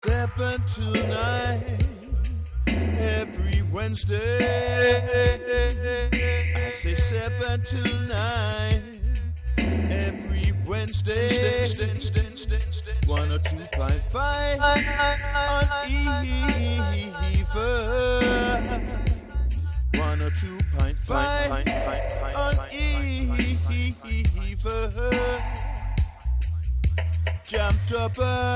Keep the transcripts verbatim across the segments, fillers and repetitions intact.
Seven to nine every Wednesday. I say seven to nine every Wednesday. One or two point five on Eva. One or two point five on Eva. Jumped up uh,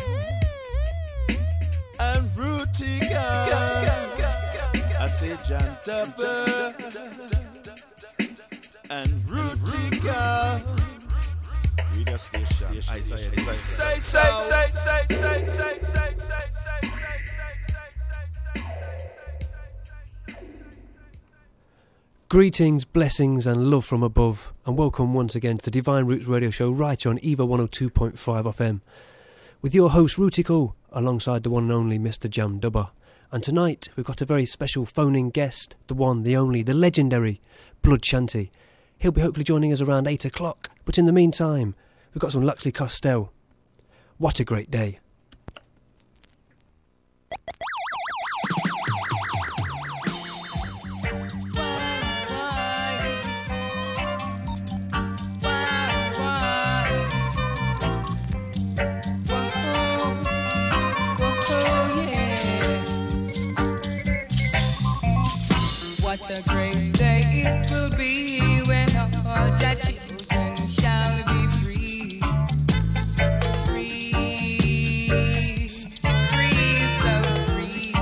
and Rutica. I say jumped up uh, and Rutica. Radio station. Isaiah. Say, say, say, say, say, say, say, say, say. Greetings, blessings and love from above, and welcome once again to the Divine Roots Radio Show right here on Eva one oh two point five F M with your host Rutico alongside the one and only Mister Jam Dubber. And tonight we've got a very special phone-in guest, the one, the only, the legendary Blood Shanty. He'll be hopefully joining us around eight o'clock, but in the meantime we've got some Luxley Costello. What a great day. What a great day it will be when all your children shall be free. Free, free, so free.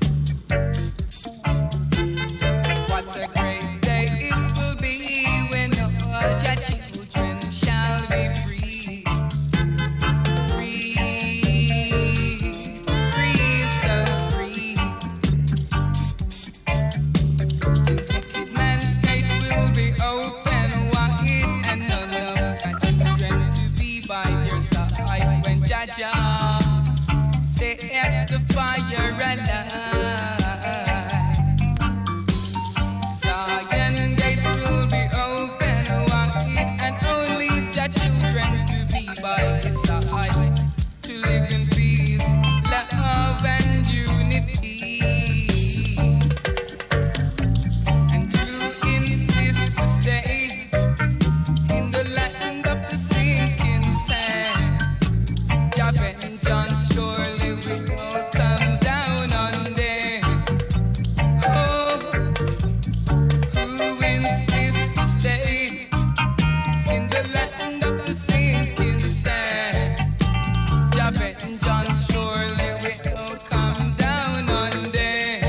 What a great day it will be when all your children shall be free. Free, free, so free. Open wide and none of your children to be by your side when Jaja sets the fire alight. Zion gates will be open wide and only your children to be by his side to live in peace, love and unity. Stay in the land of the sinking sand. Japan and John surely will come down on them. Oh, who insists to stay in the land of the sinking sand? Japan and John surely will come down on them.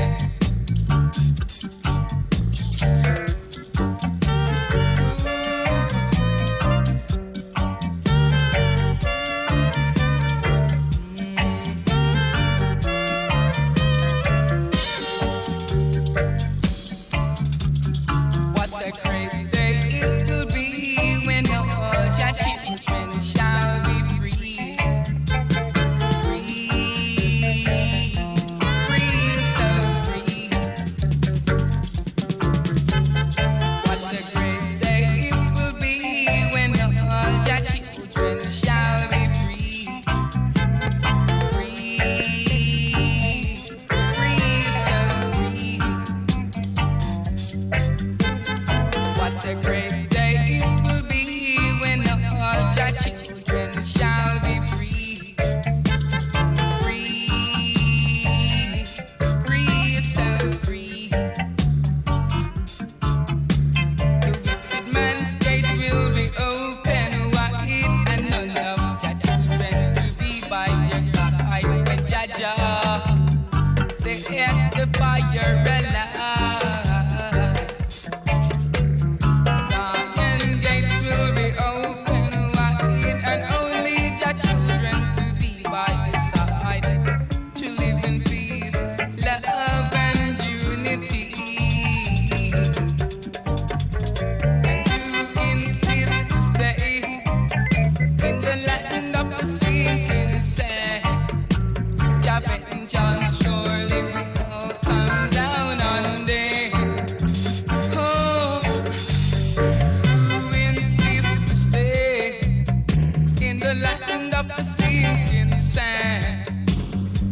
John surely will come down on them.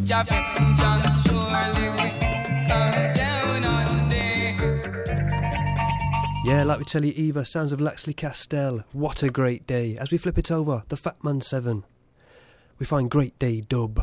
Jah vengeance surely will come down on thee. Yeah, like we tell you, Eva, sounds of Laxley Castell. What a great day. As we flip it over, the Fat Man seven, we find Great Day Dub.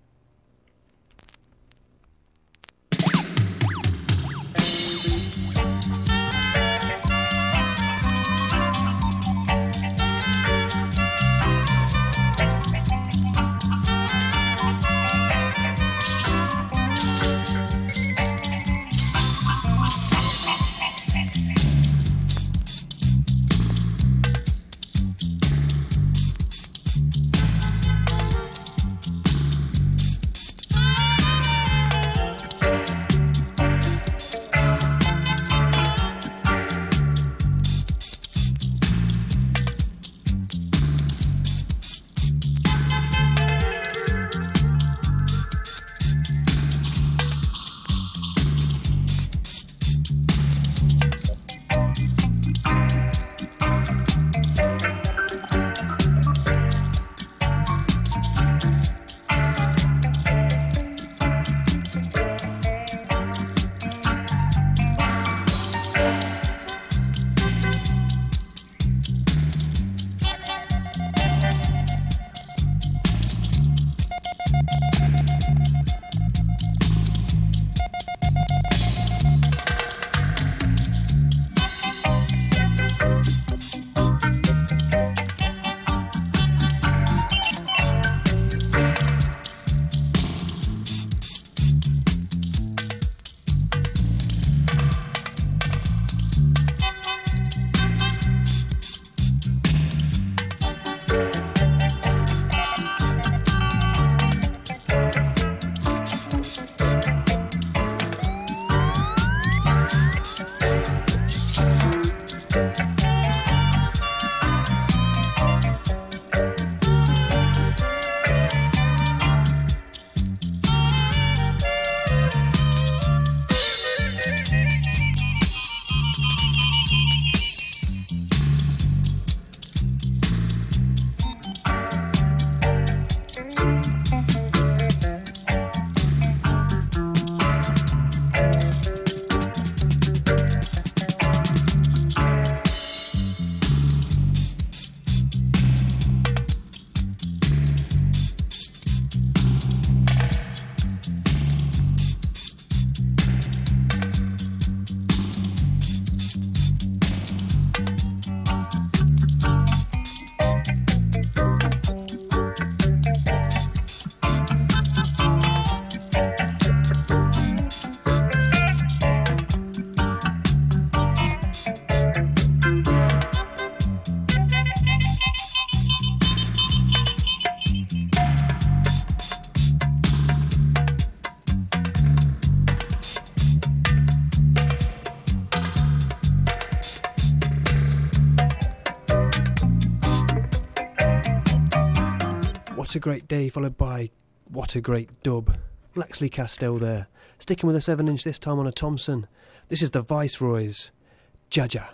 What a Great Day, followed by What a Great Dub. Laxley Castell there. Sticking with a seven inch this time on a Thompson. This is the Viceroys. Jaja.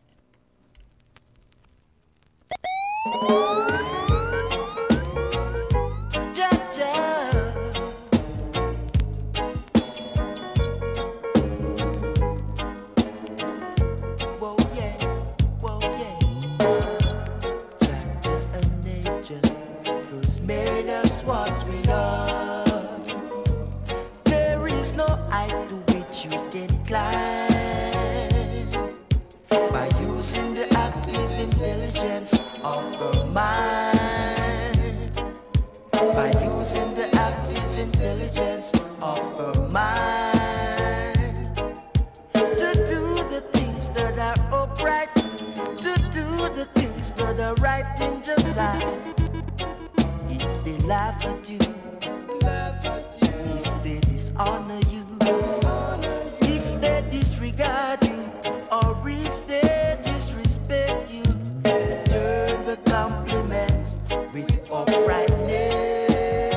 By using the active intelligence of the mind, by using the active intelligence of the mind, to do the things that are upright, to do the things that are right in Josiah. If they laugh at you, laugh at you. If they dishonor you, dishonor you. If they disregard you, or if they disrespect you, return the compliments with uprightness.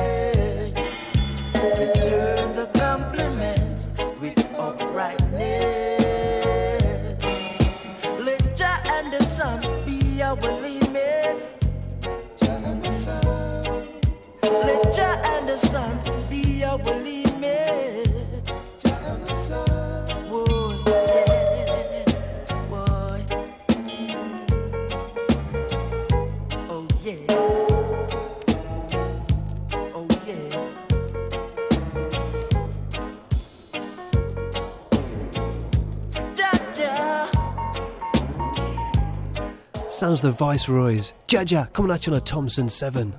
Return the compliments with uprightness. Let Jah and the Son be our limit. Jah and the Son. Let Jah and the Son be never will leave me. Jah am the sun. Boy, yeah, boy. Oh yeah. Oh yeah. Jah Jah. Sounds the Viceroys. Jaja coming at you on a Thompson seven.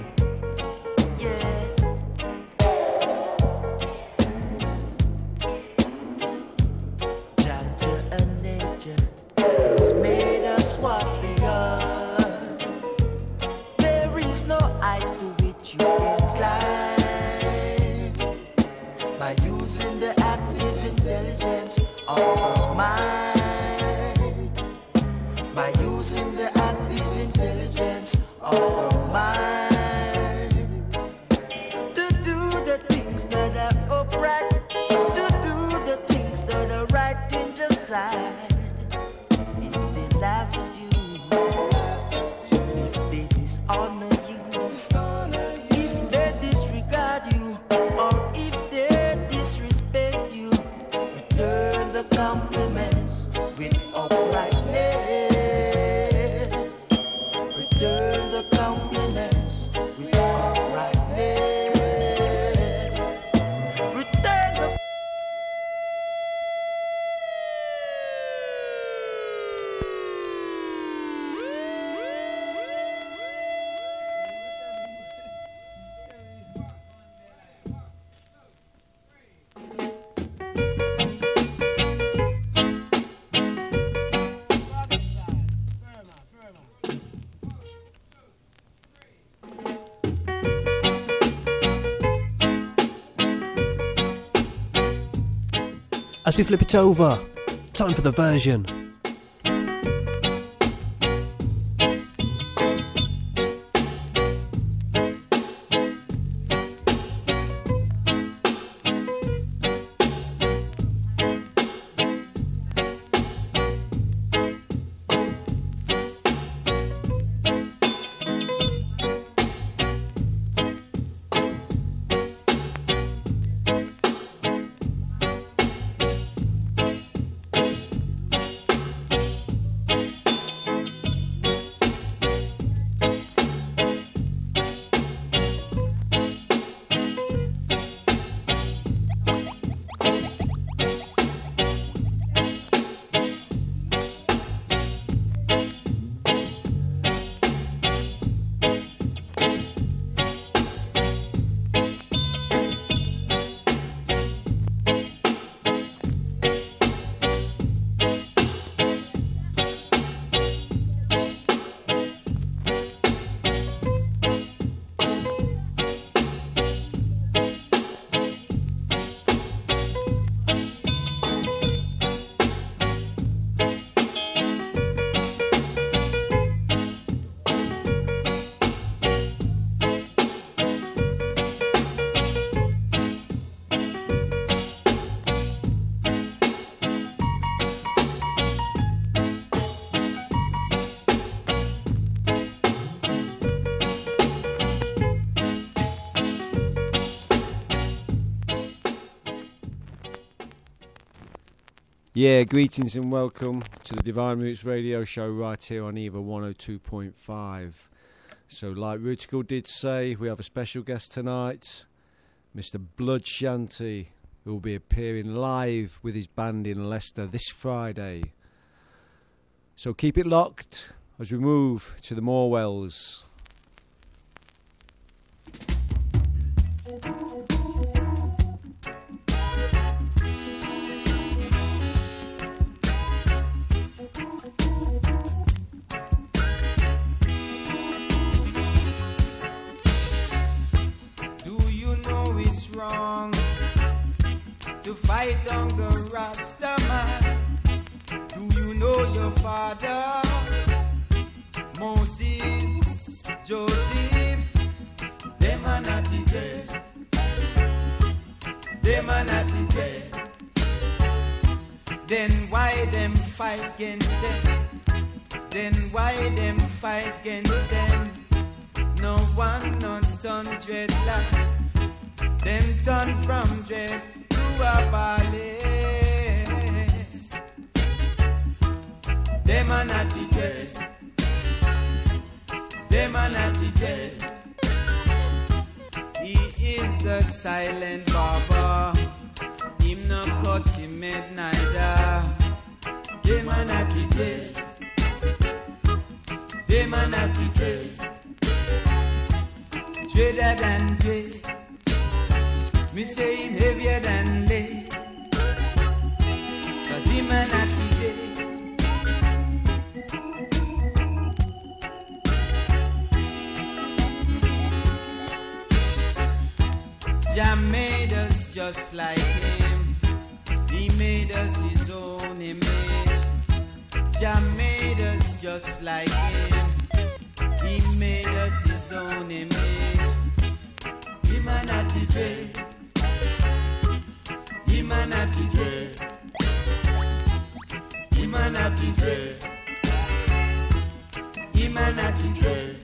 As we flip it over, time for the version. Yeah, greetings and welcome to the Divine Roots radio show right here on Eva one oh two point five. So like Rutical did say, we have a special guest tonight, Mister Blood Shanty, who will be appearing live with his band in Leicester this Friday. So keep it locked as we move to the Morwells. To fight on the Rasta man. Do you know your father? Moses, Joseph, them are not dead. Them are not dead. Then why them fight against them? Then why them fight against them? No one, not hundred lakhs. Them turn turn from dread to a ballet. Them are not dead. Them are not dead. He is a silent barber. Him no cut him head neither. Them are not dead. Them are not dead. Dreader than dread. Me say him heavier than lead. Cause him a natty day. Jah made us just like him. He made us his own image. Jah made us just like him. He made us his own image. Him a natty day. Him a natty day. Him a natty day. Him a natty day.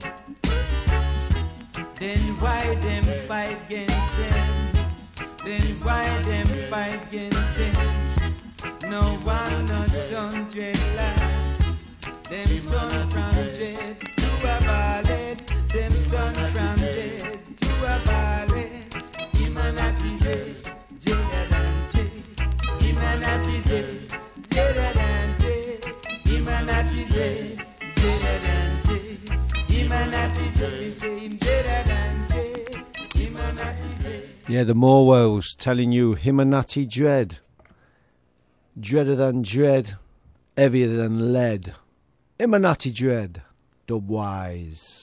Then why them fight against him? Then why them fight against him? No one not done dreadlocks. Them turn from dread to a ballet. Them turn from dread to a ballet. Him a natty day. Jada than Jay, him a natty day, Jada than Jay, him a natty day, Jada than Jay, him a natty day, say him Jada than Jay, him a natty day. Yeah, the Morwells telling you Himanati dread, dreader than dread, heavier than lead. Himanati dread, Dubwise.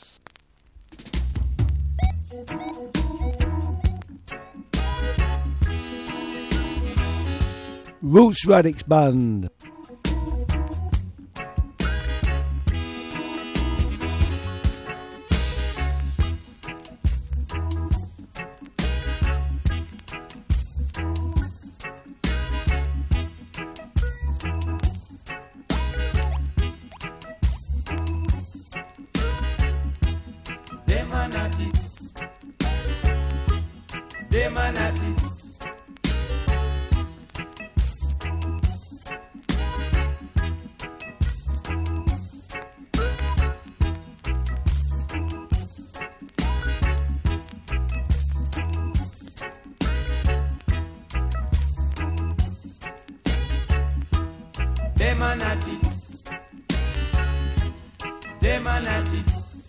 Roots Radix Band. Demanati, Demanati. Demanati, Demanati.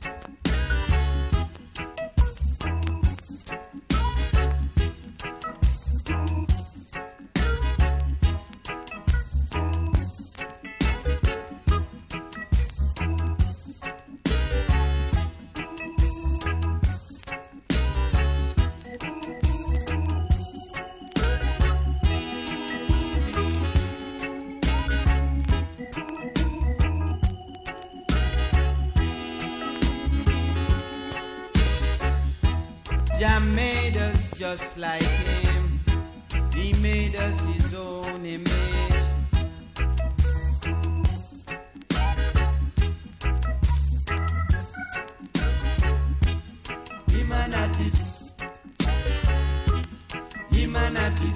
Jah made us just like him. He made us his own image. Humanity, humanity.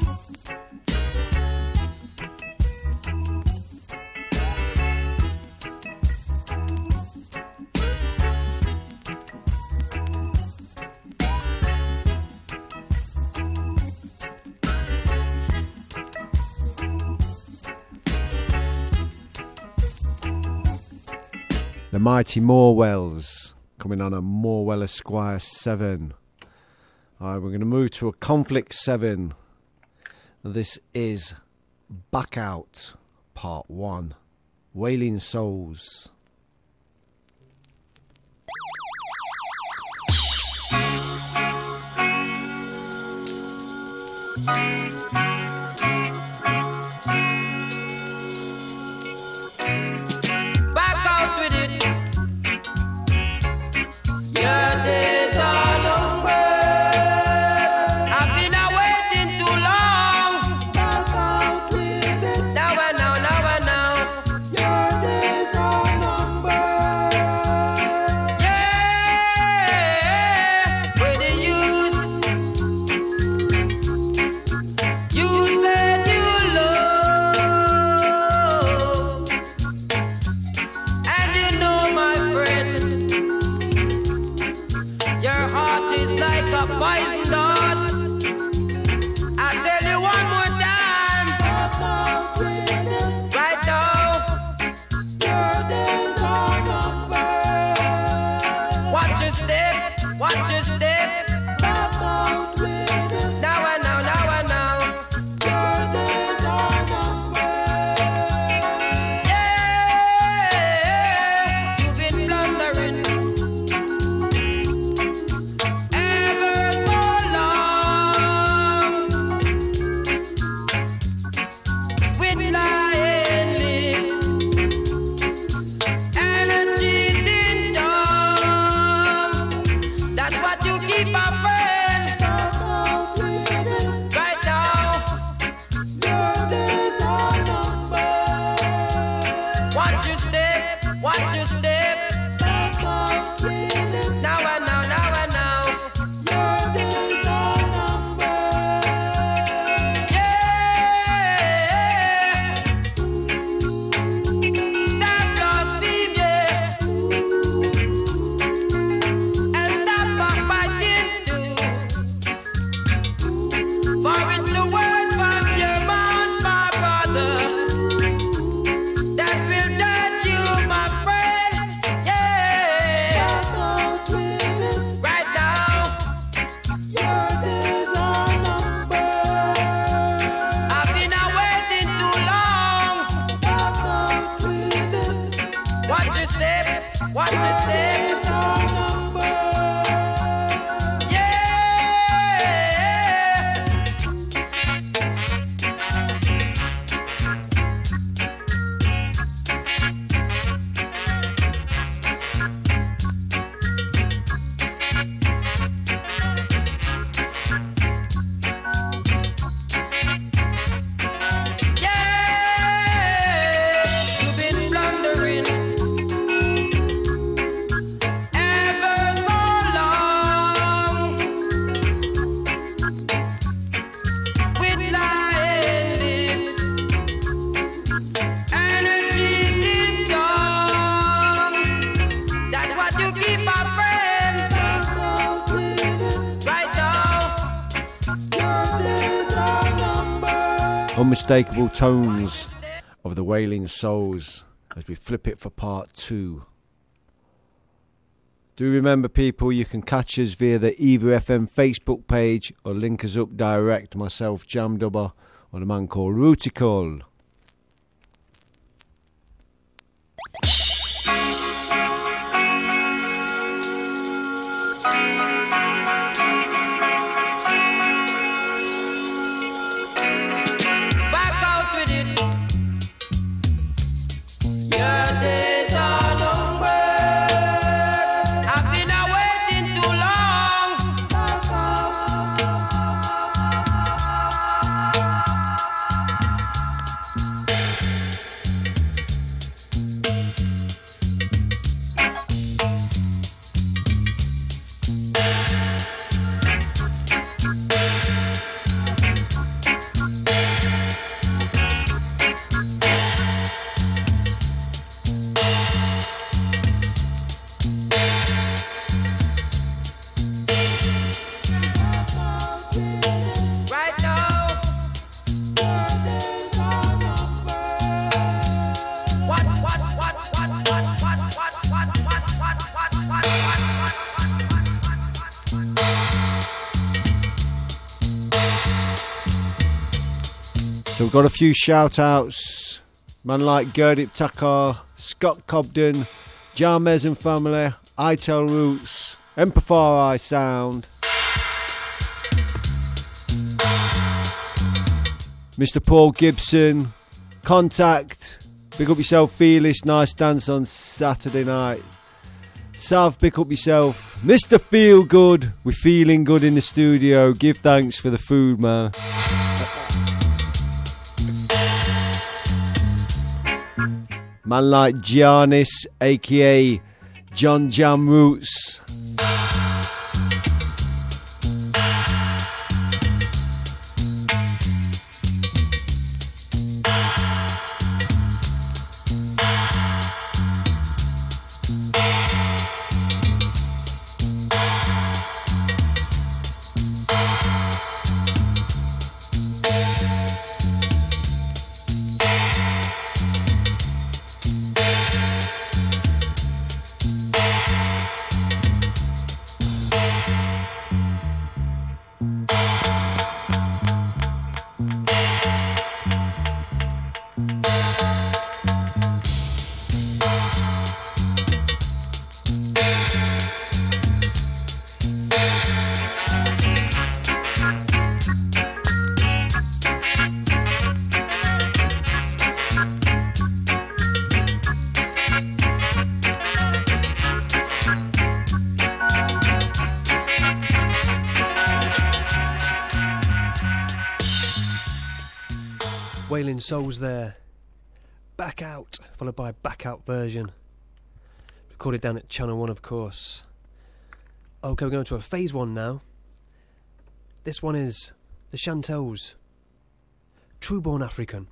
The mighty Morwells coming on a Morwell Esquire seven. Alright, we're going to move to a Conflict seven. This is Back Out Part one. Wailing Souls. Back out with it. Your days are numbered. I've been waiting too long. Back out with it. Now and now, now and now. Your days are numbered. Yeah, where the use? What you say? Unmistakable tones of the Wailing Souls as we flip it for part two. Do remember, people, you can catch us via the Eva F M Facebook page or link us up direct, myself, Jam Dubber, or a man called Rutical. So we've got a few shout outs. Man like Gerdip Takar, Scott Cobden, Jarmez and family, Itel Roots, Empafari Sound, Mister Paul Gibson, Contact, pick up yourself, Fearless, nice dance on Saturday night. Sav, pick up yourself. Mister Feel Good, we're feeling good in the studio. Give thanks for the food, man. Man like Giannis, aka John Jam Roots. Wailing Souls there. Back Out, followed by Back Out version. Recorded down at Channel one, of course. Okay, we're going to a phase one now. This one is the Chantels. True Born African.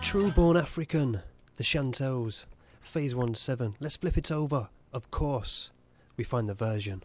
True Born African, the Chantels, Phase one seven. Let's flip it over. Of course, we find the version.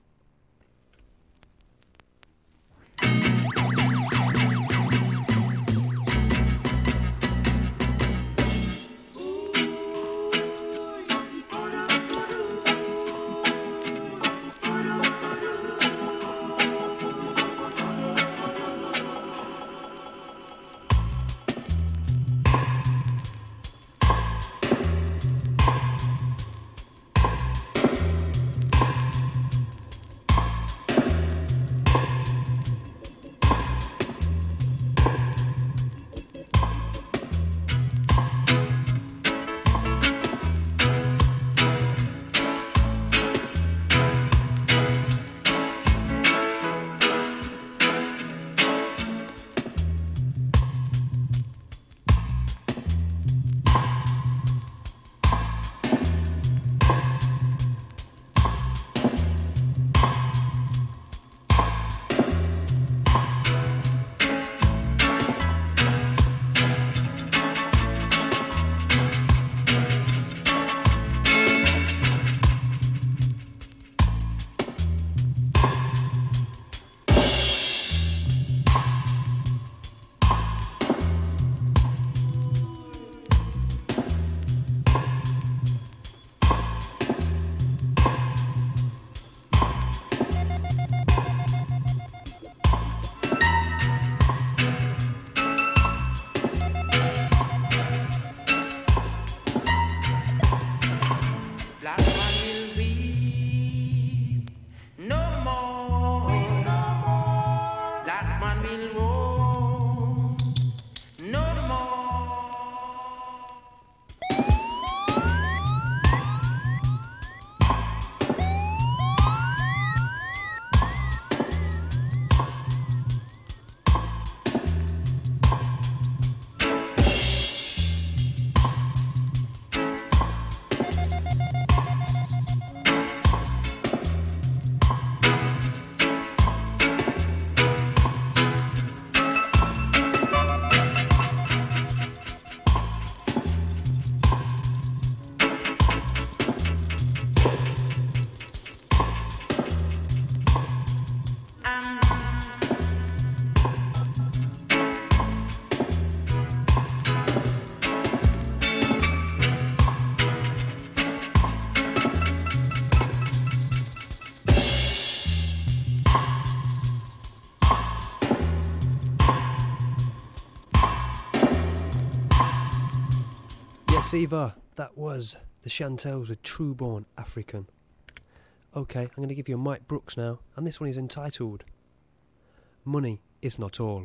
Eva, that was the Chantels with True Born African. Okay, I'm going to give you a Mike Brooks now, and this one is entitled Money Is Not All.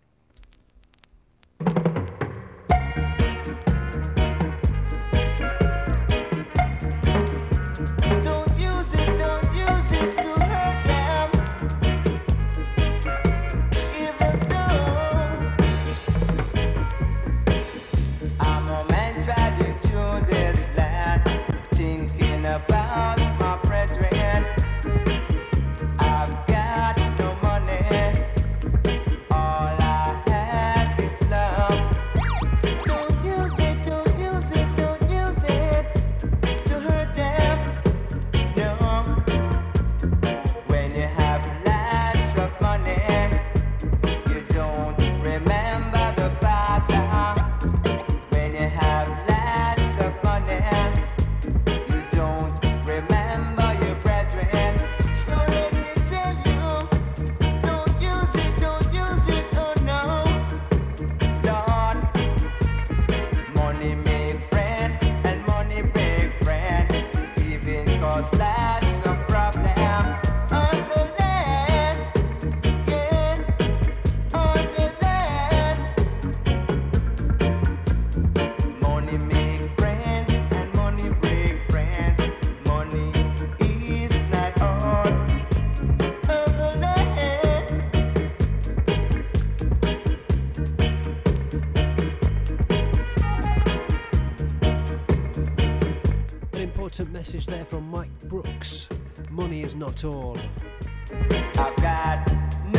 Message there from Mike Brooks. Money is not all. I've got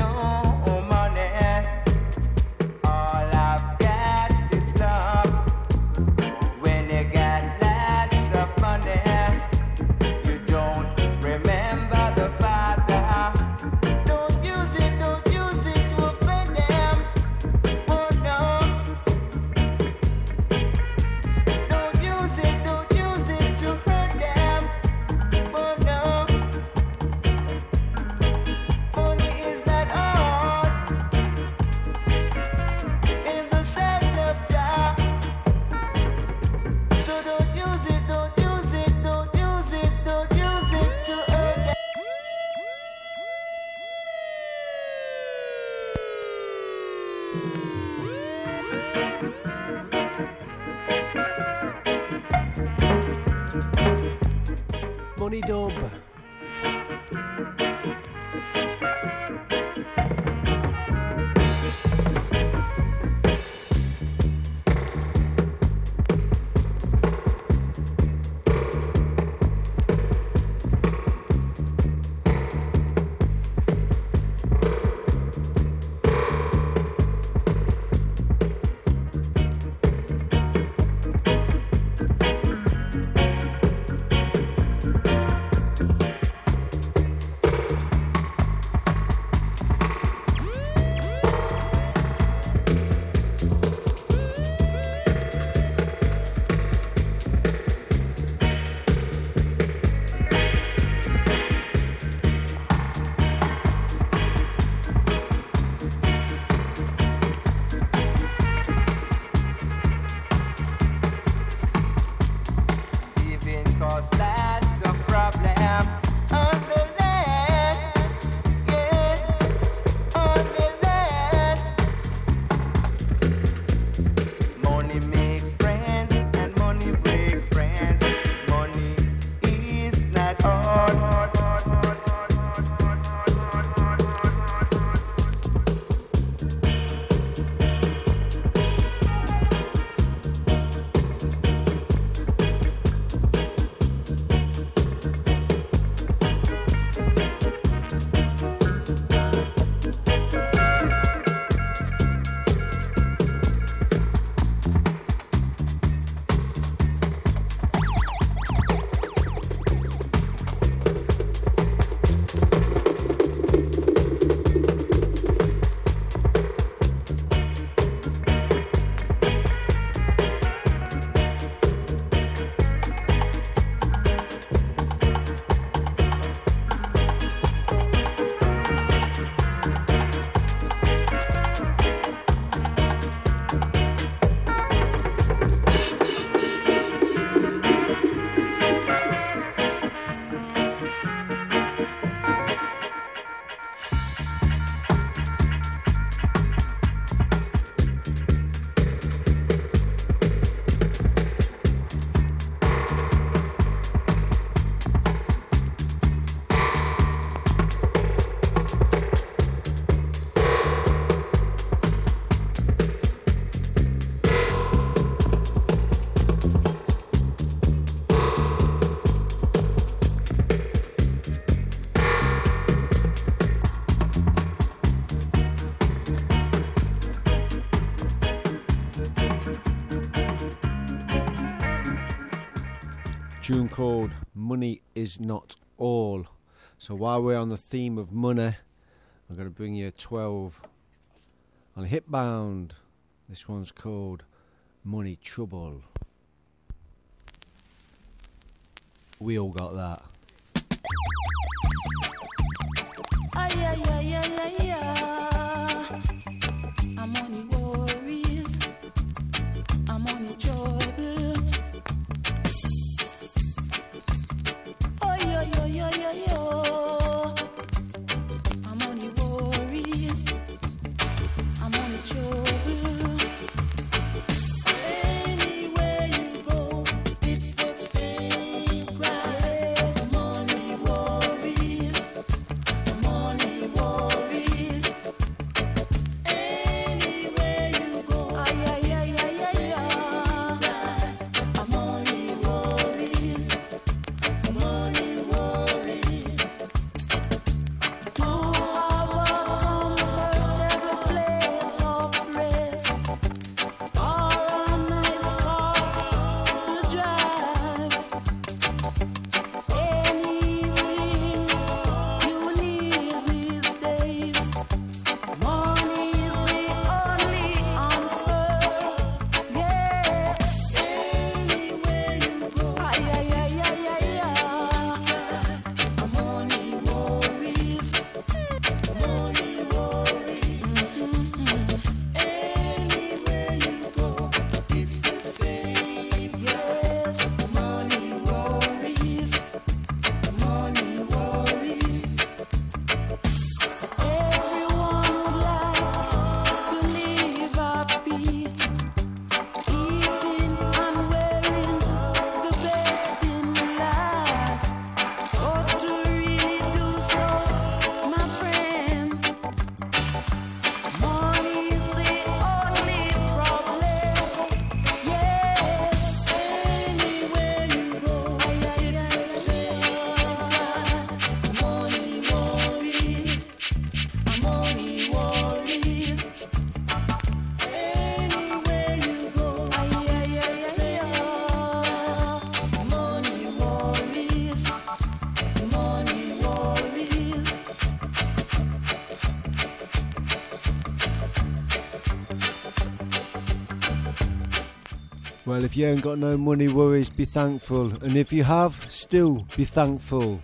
no money. All I've got is love. Money Dub. Tune called Money Is Not All. So while we're on the theme of money, I'm going to bring you twelve on Hitbound. This one's called Money Trouble. We all got that. Ay, ay, ay, ay, ay, ay. I'm on the worries, I'm on the trouble. Oh, yo, yo, yo, yo, yo. I'm on the worries, I'm on the trouble. Anywhere you go, it's the same cry. Money worries, money worries. Anywhere you go, ay, ay, ay, ay, ay, ay. Money worries, money worries. To have a comfortable place of Well, if you ain't got no money worries, be thankful. And if you have, still be thankful.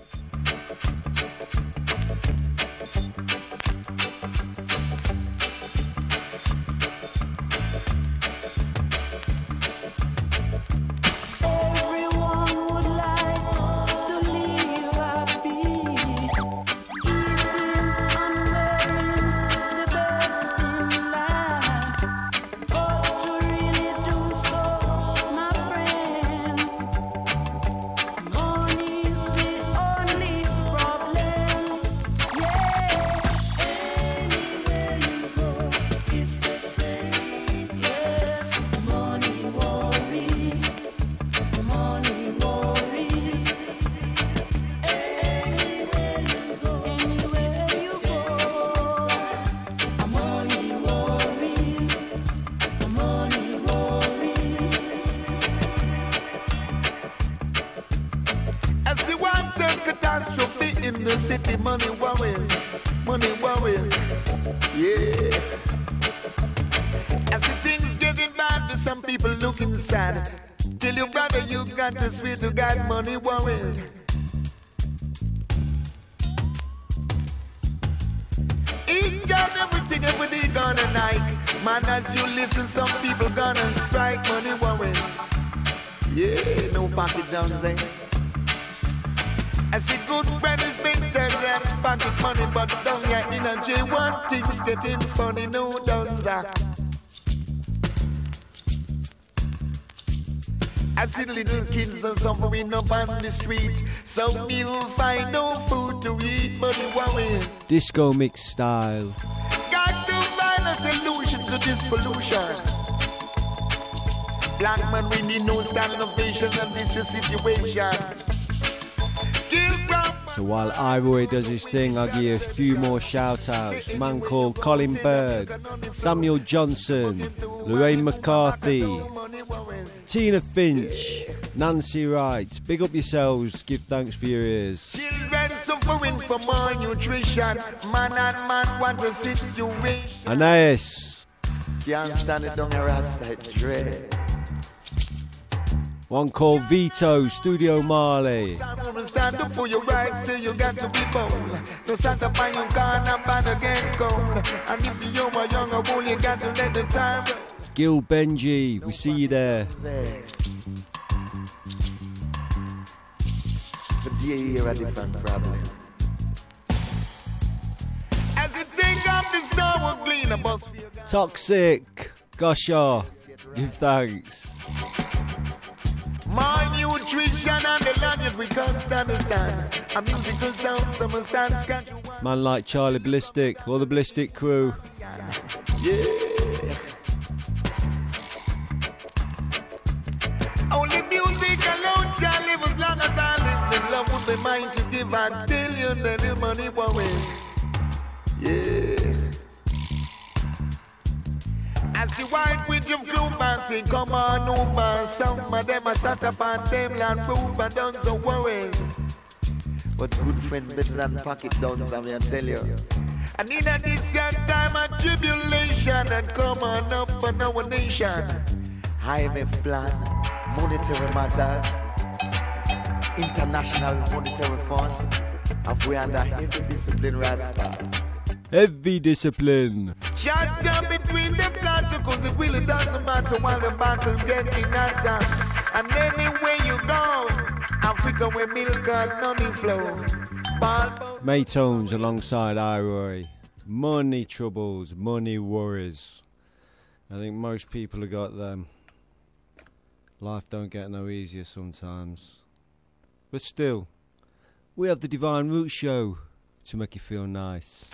To sweet to got money worries. Each job, everything, everything gonna like. Man, as you listen, some people gonna strike money worries. Yeah, no pocket downs, eh? I see good friend is better than pocket money, but down your energy, one thing's getting funny, no downs. I see little kids are suffering up on the street. Some people find no food to eat, but it worries. Disco mix style. Got to find a solution to this pollution. Black man, we need no stand innovation, and this is situation. So while Ivory does his thing, I'll give you a few more shout outs. Man called Colin Bird, Samuel Johnson, Lorraine McCarthy, Tina Finch, Nancy Wright. Big up yourselves, give thanks for your ears. Children suffering for more nutrition. Man and man want a situation. Anais. Can't stand it down your ass, that dread. One called Vito, Studio Marley. Stand up for your rights, so you got to be bold. No sense of you can't bad again cold. And if you're a younger bull, you got to let the time go. Gil Benji, we see you there. But yeah, you're a different problem. As you think of the snow will clean a bus for you. Toxic, Gosha, give thanks. More nutrition and the language we can't understand. A musical sound, some sounds got you. Man like Charlie Ballistic, or the Ballistic Crew. Yeah. Only music alone shall live as long as I live. In love with the mind to give a billion and the money worries. Yeah. As you white with your blue man, say come on over. Some of them are sat up on them land proof and done so worries. But good friend better than pocket downs, I mean, I tell you. And in a this young time of tribulation and come on up on our nation. I M F plan, monetary matters, international monetary fund, and we under heavy discipline Rasta. Heavy discipline. Shut up between the platicals, it really doesn't matter while the battle getting hotter. And anywhere you go, Africa where milk and honey flow. Maytones alongside Iroy. Money troubles, money worries. I think most people have got them. Life don't get no easier sometimes. But still, we have the Divine Roots Show to make you feel nice.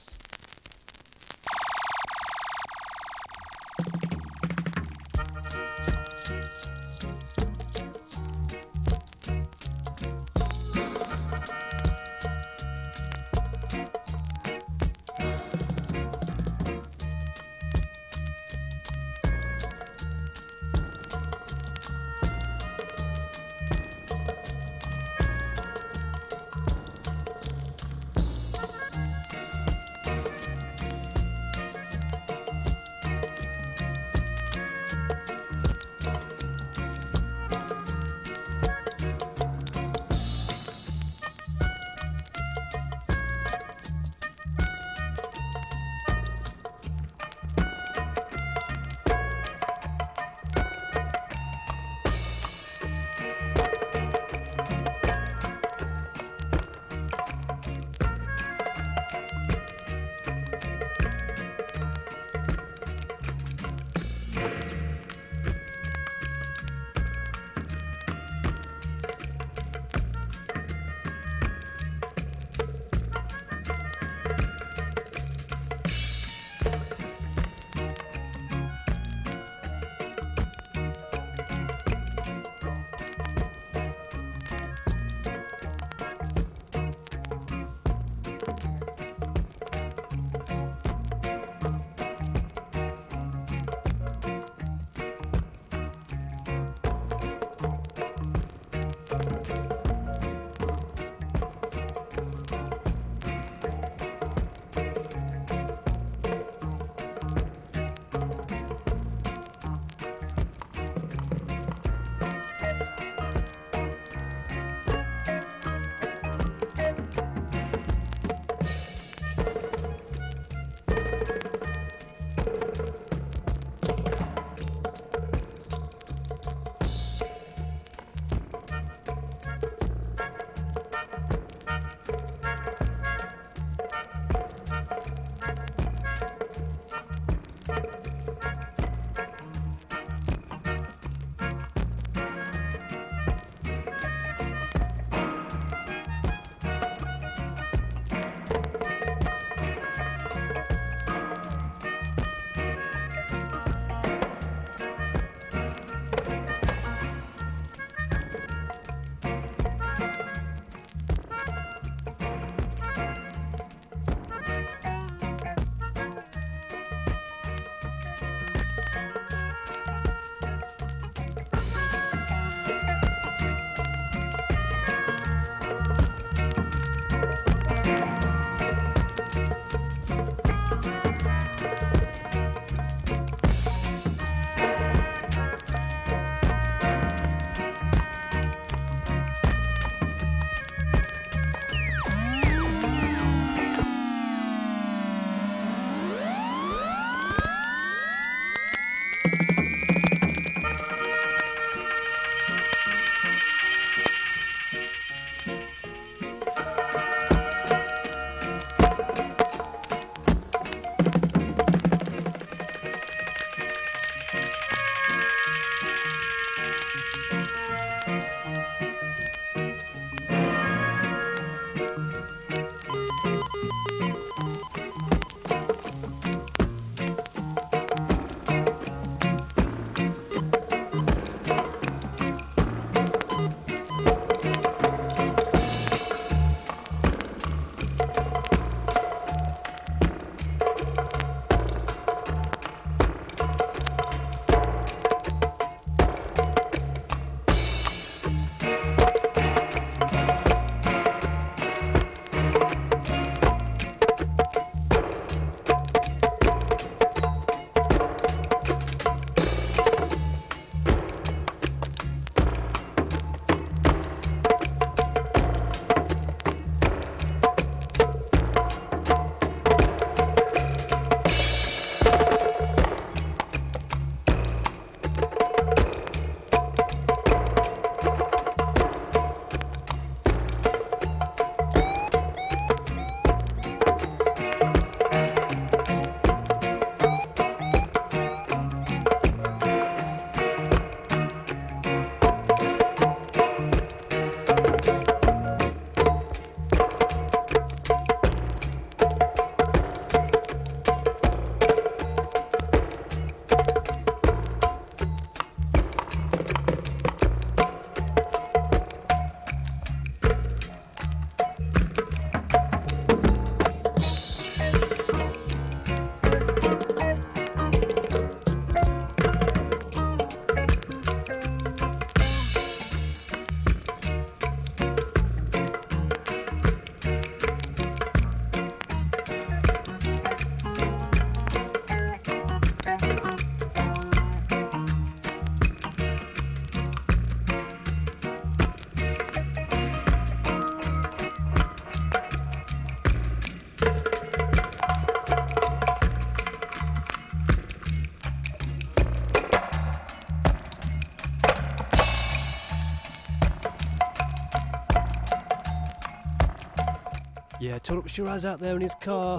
Yeah, turn up Shiraz out there in his car.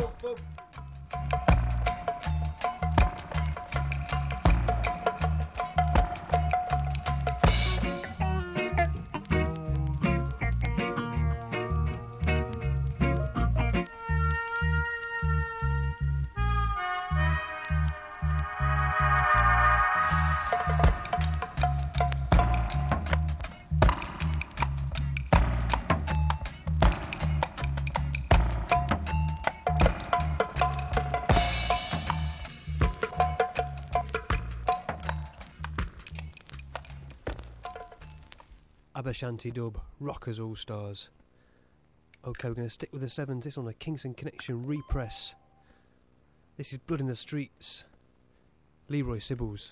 Shanty dub, Rockers All Stars. Okay, we're going to stick with the sevens. This on a Kingston Connection repress. This is Blood in the Streets, Leroy Sibbles.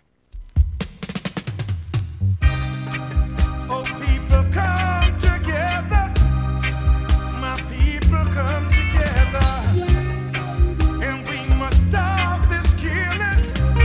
Oh, people come together. My people come together. And we must stop this killing.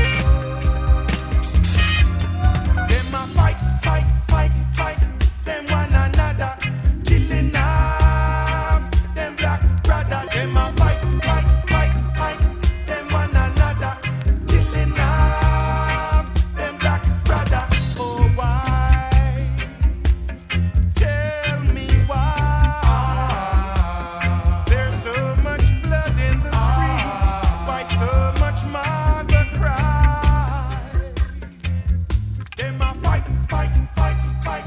In my fight, fight, fight, fight. Them one another, killing off them black brother. Them a fight, fight, fight, fight. Them one another, killing off them black brother. Oh why? Tell me why? There's so much blood in the streets. Why so much mother cry? Them a fight, fight, fight, fight.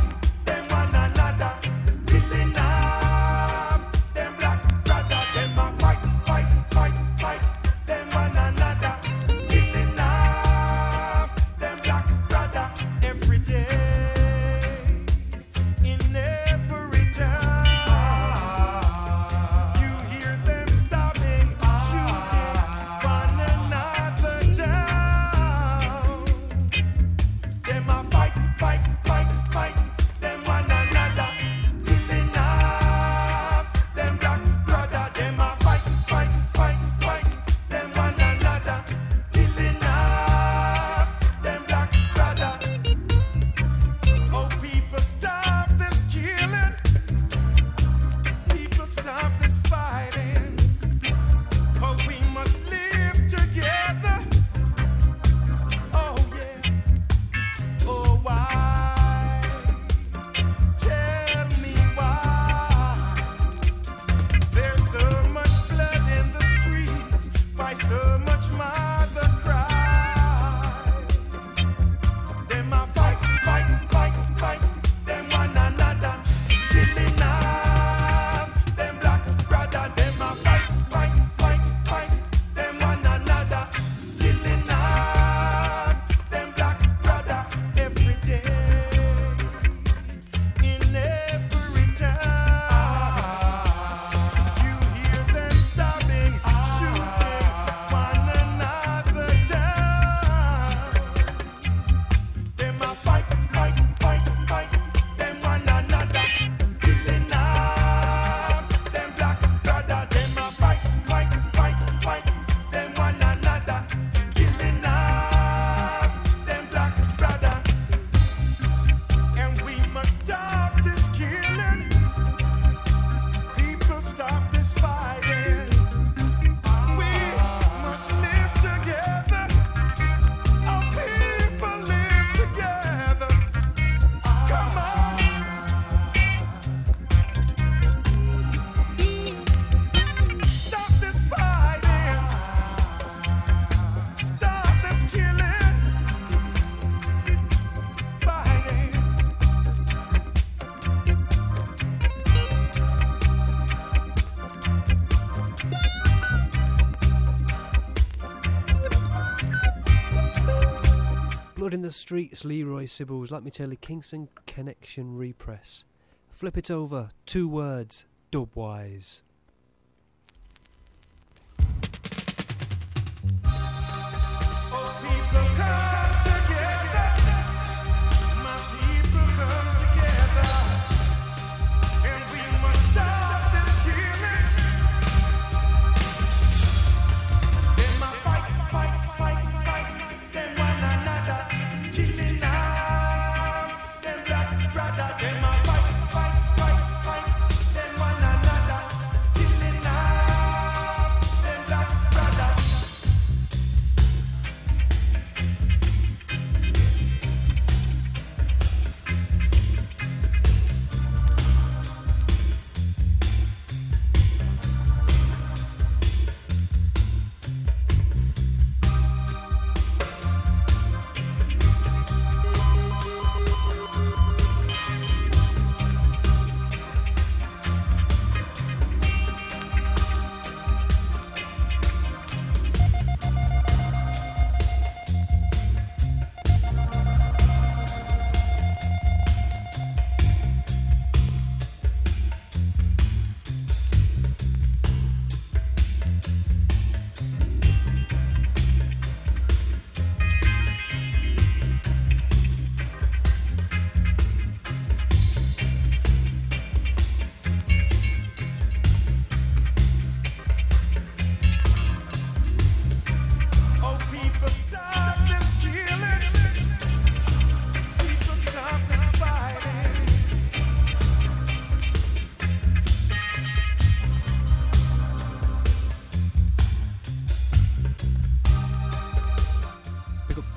Blood in the Streets, Leroy Sibbles. Let me tell you, Kingston Connection repress. Flip it over, two words, Dubwise.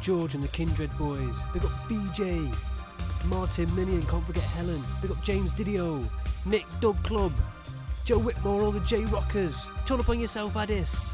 George and the Kindred Boys. Big up B J. Martin, Minnie and Can't Forget Helen. Big up James Didio. Nick Dub Club. Joe Whitmore, all the J Rockers. Turn up on yourself, Addis.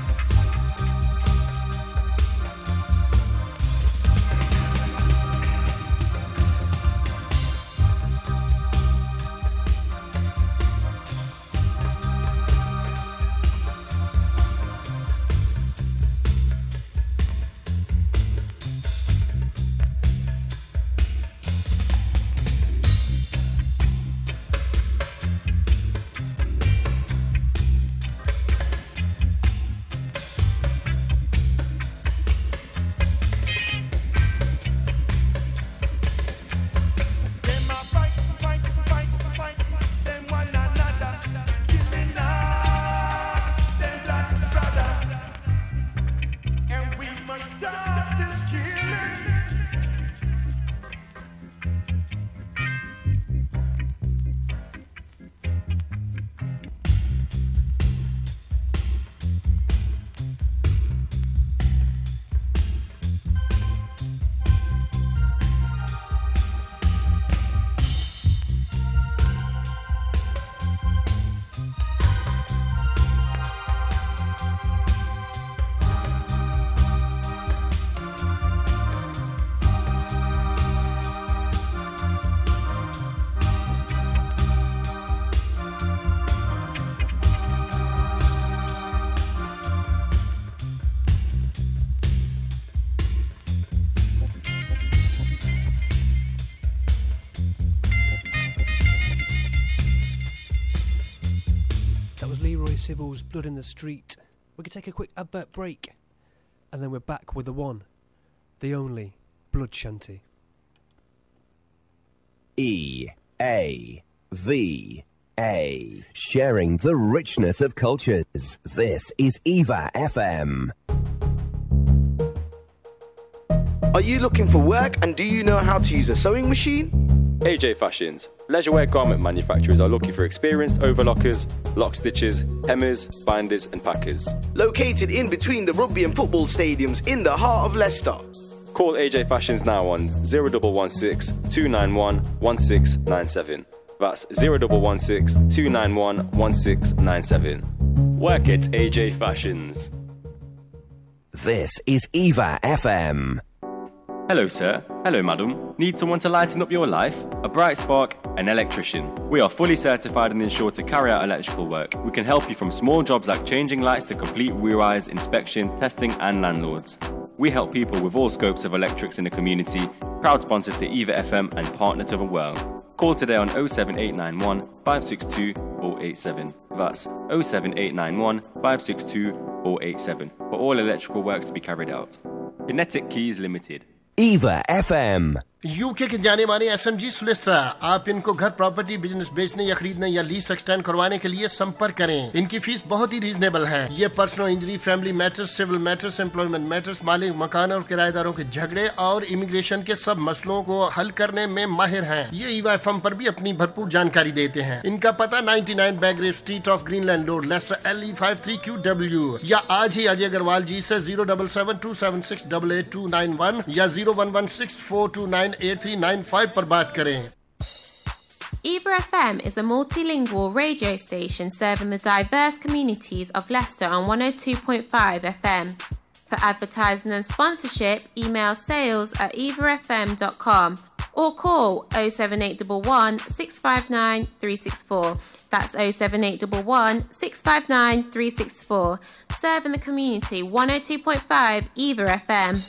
Sybil's Blood in the Street. We could take a quick advert break and then we're back with the one, the only Blood Shanty. E A V A, sharing the richness of cultures. This is Eva F M. Are you looking for work and do you know how to use a sewing machine? A J Fashions. Leisurewear garment manufacturers are looking for experienced overlockers, lock stitchers, hemmers, binders and packers. Located in between the rugby and football stadiums in the heart of Leicester. Call A J Fashions now on zero one one six, two nine one, one six nine seven. That's zero one one six, two nine one, one six nine seven. Work at A J Fashions. This is Eva F M. Hello sir, hello madam. Need someone to lighten up your life? A bright spark, an electrician. We are fully certified and insured to carry out electrical work. We can help you from small jobs like changing lights to complete rewires, inspection, testing and landlords. We help people with all scopes of electrics in the community, proud sponsors to Eva F M and partner to the world. Call today on oh seven eight nine one, five six two, four eight seven. That's oh seven eight nine one, five six two, four eight seven for all electrical works to be carried out. Kinetic Keys Limited. Eva F M. UK के जाने माने SMG solicitor, आप इनको घर property business बेचने या खरीदने या लीज एक्सटेंड करवाने के लिए संपर्क करें। इनकी फीस बहुत ही रीजनेबल है। ये personal injury, family matters, civil matters, employment matters, मालिक मकान और किराएदारों के झगड़े और इमिग्रेशन के सब मसलों को हल करने में माहिर हैं। ये ईवा एफएम पर भी अपनी भरपूर जानकारी देते हैं। इनका पता निन्यानवे Bagrave Street off Greenland Road, Leicester L E five three Q W, या आज ही अजय अग्रवाल जी से zero double seven two seven six double eight two nine one या zero one one six four two nine eight three nine five पर बात करें। Eva F M is a multilingual radio station serving the diverse communities of Leicester on one oh two point five F M. For advertising and sponsorship, email sales at eva f m dot com or call oh seven eight one one, six five nine, three six four. That's oh seven eight one one, six five nine, three six four. Serving the community, one oh two point five Eva F M.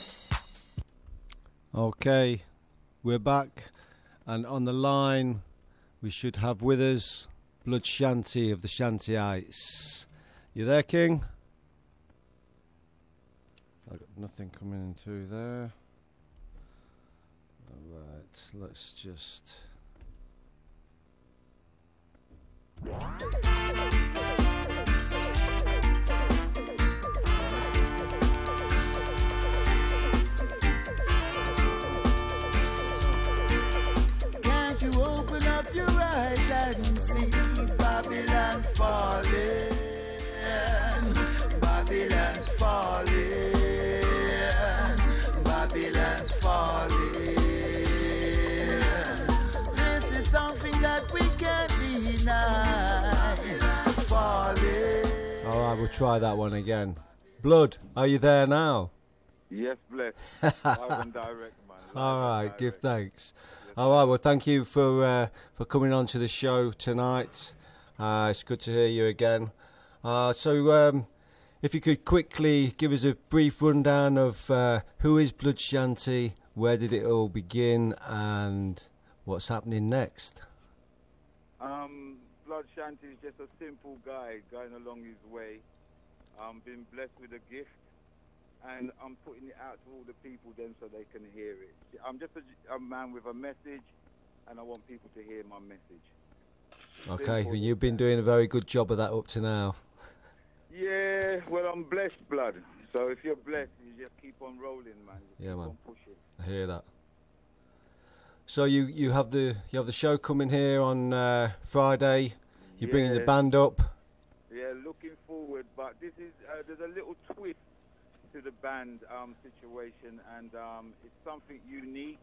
Okay, we're back, and on the line we should have with us Blood Shanty of the Shantyites. You there, King? I got nothing coming in through there. Alright, let's just... Can't you open up your eyes and see Babylon falling? Babylon falling. try that one again. Blood, are you there now? Yes, bless. Live and direct, man. Live All right, direct. give thanks. Yes, All right, well, thank you for uh, for coming on to the show tonight. Uh, it's good to hear you again. Uh, so, um, if you could quickly give us a brief rundown of uh, who is Blood Shanty, where did it all begin, and what's happening next? Um, Blood Shanty is just a simple guy going along his way. Um, been blessed with a gift, and I'm putting it out to all the people then so they can hear it. I'm just a, a man with a message, and I want people to hear my message. Okay, well, you've been doing a very good job of that up to now. Yeah, well, I'm blessed, blood. So if you're blessed, you just keep on rolling, man. You Yeah, keep man. on pushing. I hear that. So you, you have the you have the show coming here on uh, Friday. You're bringing the Yeah. band up. Yeah, looking forward. But this is uh, there's a little twist to the band um, situation, and um, it's something unique.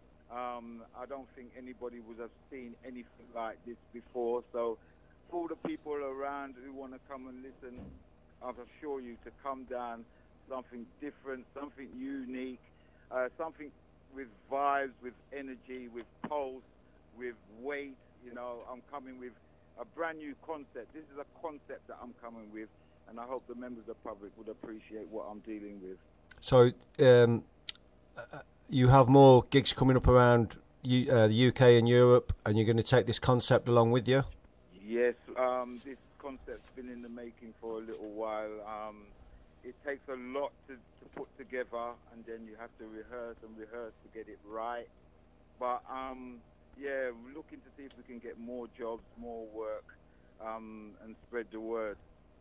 Um, I don't think anybody would have seen anything like this before. So for all the people around who want to come and listen, I assure you to come down. Something different, something unique, uh, something with vibes, with energy, with pulse, with weight. You know, I'm coming with a brand new concept. This is a concept that I'm coming with, and I hope the members of the public would appreciate what I'm dealing with. So um, uh, you have more gigs coming up around U- uh, the U K and Europe, and you're going to take this concept along with you? Yes, um, this concept's been in the making for a little while. Um, it takes a lot to, to put together, and then you have to rehearse and rehearse to get it right. But um, yeah, we're looking to see if we can get more jobs, more work, um, and spread the word.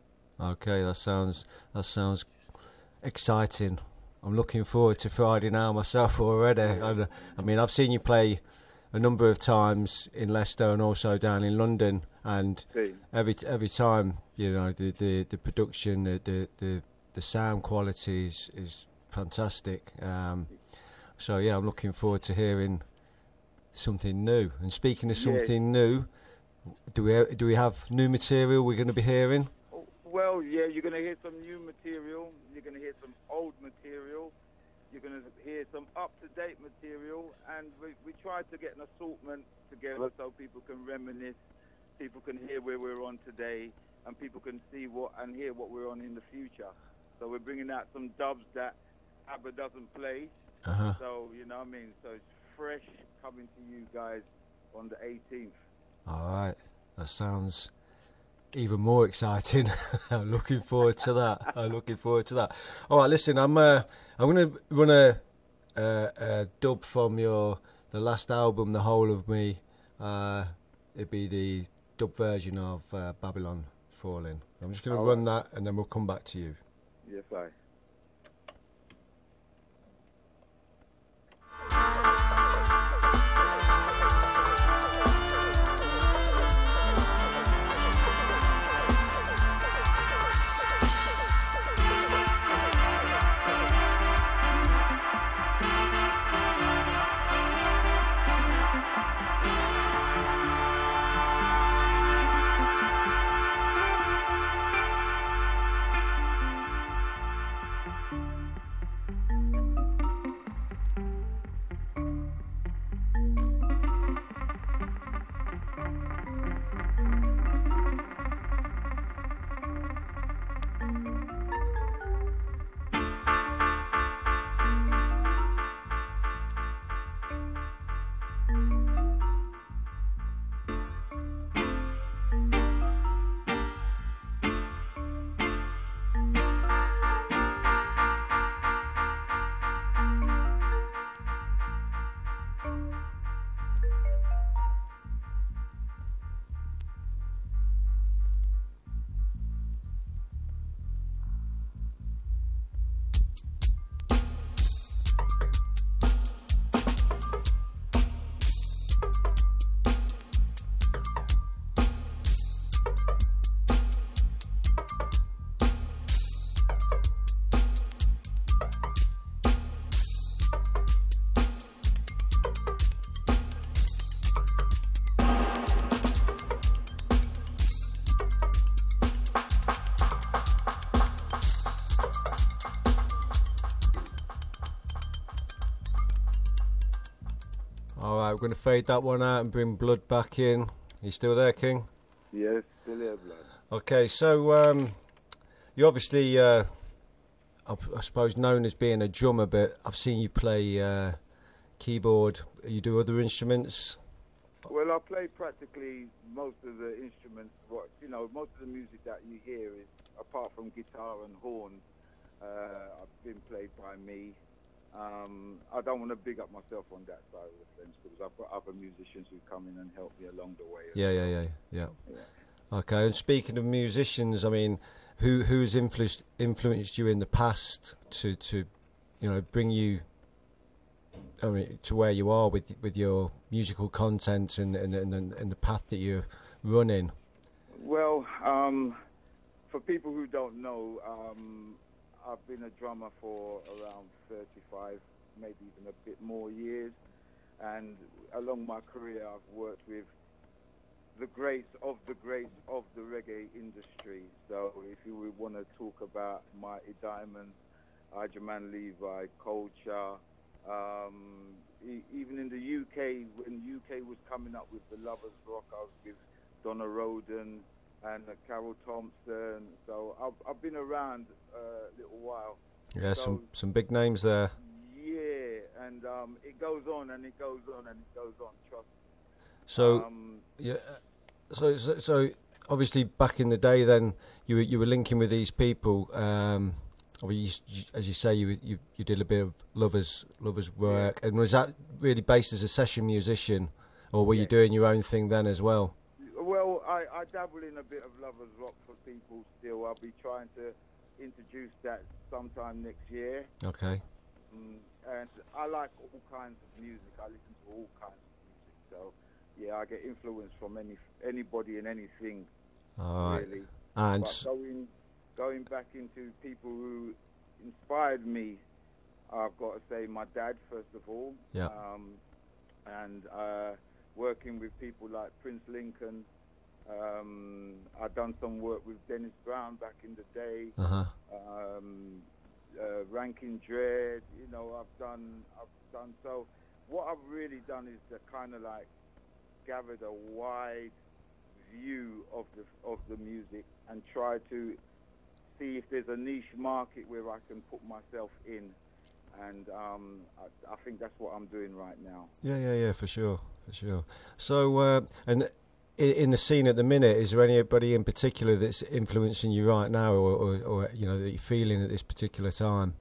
Okay, that sounds that sounds exciting. I'm looking forward to Friday now myself already. I, I mean, I've seen you play a number of times in Leicester and also down in London, and See. every every time, you know, the the, the production, the, the the the sound quality is, is fantastic. Um, so yeah, I'm looking forward to hearing something new. And speaking of Yes. something new, do we do we have new material we're going to be hearing? Well, yeah, you're going to hear some new material. You're going to hear some old material. You're going to hear some up-to-date material. And we, we try to get an assortment together so people can reminisce, people can hear where we're on today, and people can see what and hear what we're on in the future. So we're bringing out some dubs that ABBA doesn't play. Uh-huh. So, you know what I mean? So it's fresh coming to you guys on the eighteenth. All right, that sounds even more exciting. I'm looking forward to that. I'm looking forward to that. All right, listen, I'm uh, I'm going to run a, a a dub from your the last album, The Whole of Me. Uh, it'd be the dub version of uh, Babylon Falling. I'm just going to All run that, and then we'll come back to you. Yes, I. All right, we're going to fade that one out and bring Blood back in. You still there, King? Yes, still here, Blood. Okay, so um, you're obviously, uh, I, I suppose, known as being a drummer, but I've seen you play uh, keyboard. You do other instruments? Well, I play practically most of the instruments. What you know, most of the music that you hear is, apart from guitar and horn, uh, I've been played by me. Um, I don't want to big up myself on that side of the fence because I've got other musicians who come in and help me along the way. Yeah, yeah, yeah, yeah, yeah. Okay, and speaking of musicians, I mean, who who's influenced influenced you in the past to, to you know, bring you, I mean, to where you are with with your musical content and and and, and the path that you're running? Well, um, for people who don't know, um, I've been a drummer for around thirty-five, maybe even a bit more years, and along my career I've worked with the greats of the greats of the reggae industry. So if you would want to talk about Mighty Diamond, Ijaman Levi, Culture, um, e even in the U K, when U K was coming up with the Lovers Rock, I was with Donna Roden and uh, Carol Thompson. So I've, I've been around uh, a little while. Yeah, so, some some big names there. Yeah, and um, it goes on and it goes on and it goes on. Trust me. So um, yeah, so, so so obviously back in the day, then you were you were linking with these people. Um, you, you, as you say, you you you did a bit of lovers lovers work, yeah. And was that really based as a session musician, or were yeah. you doing your own thing then as well? Well, I, I dabble in a bit of lovers rock for people still. I'll be trying to introduce that sometime next year. Okay. Um, and I like all kinds of music. I listen to all kinds of music. So, yeah, I get influence from any anybody and anything, all right. really. And but going, going back into people who inspired me, I've got to say my dad, first of all. Yeah. Um, and uh, working with people like Prince Lincoln. Um, I've done some work with Dennis Brown back in the day. Uh-huh. Um, uh, Rankin Dread, you know, I've done, I've done. So what I've really done is to kind of like gathered a wide view of the of the music and try to see if there's a niche market where I can put myself in. And um, I, I think that's what I'm doing right now. Yeah, yeah, yeah, for sure, for sure. So, uh, and in the scene at the minute, is there anybody in particular that's influencing you right now, or, or, or you know, that you're feeling at this particular time?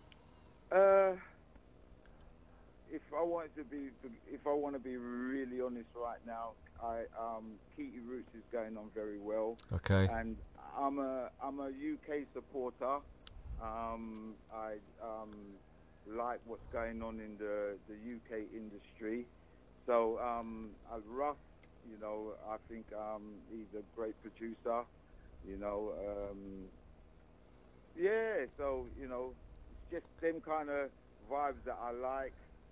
Uh, if I wanted to be, if I want to be really honest right now, I um, Keity Roots is going on very well. Okay. And I'm a I'm a U K supporter. Um, I um, like what's going on in the the U K industry. So um, as Russ. You know, I think um, he's a great producer, you know. Um, yeah, so, you know, it's just them kind of vibes that I like.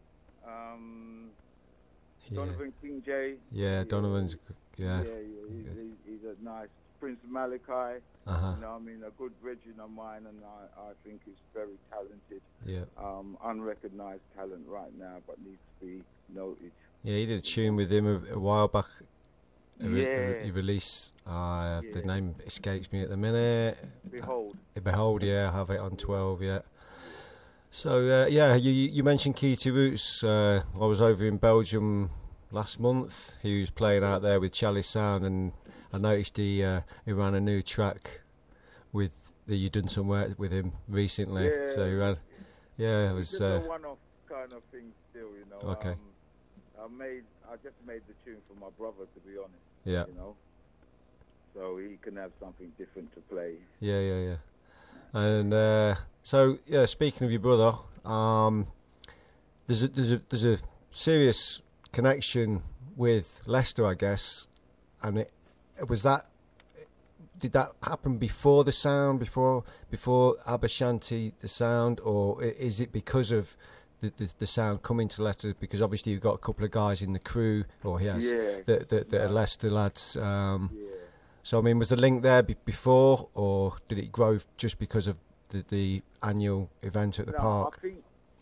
Um, yeah. Donovan King J. Yeah, Donovan's, yeah. Yeah, yeah he's, he's, he's a nice Prince Malachi. Uh-huh. You know, I mean, a good brethren of mine, and I, I think he's very talented. Yeah. Um, unrecognized talent right now, but needs to be noted. Yeah, he did a tune with him a, a while back. A re yeah. He released, uh, yeah. the name escapes me at the minute. Behold. Uh, Behold, yeah, I have it on twelve, yeah. So, uh, yeah, you you mentioned Keity Roots. Uh, I was over in Belgium last month. He was playing out there with Chalice Sound, and I noticed he, uh, he ran a new track with, that you done some work with him recently. Yeah. So he ran, yeah, it was... It's just uh, a one-off kind of thing still, you know. Okay. Um, I made, I just made the tune for my brother, to be honest. Yeah. You know, so he can have something different to play. Yeah, yeah, yeah. And uh, so, yeah. Speaking of your brother, um, there's a there's a there's a serious connection with Leicester, I guess. And it, it was that. Did that happen before the sound, before before Abashanti the sound, or is it because of The, the, the sound coming to Leicester? Because obviously you've got a couple of guys in the crew, or he has, yeah. that, that, that are Leicester lads. Um, yeah. So I mean, was the link there be before, or did it grow just because of the, the annual event at the no, park? I think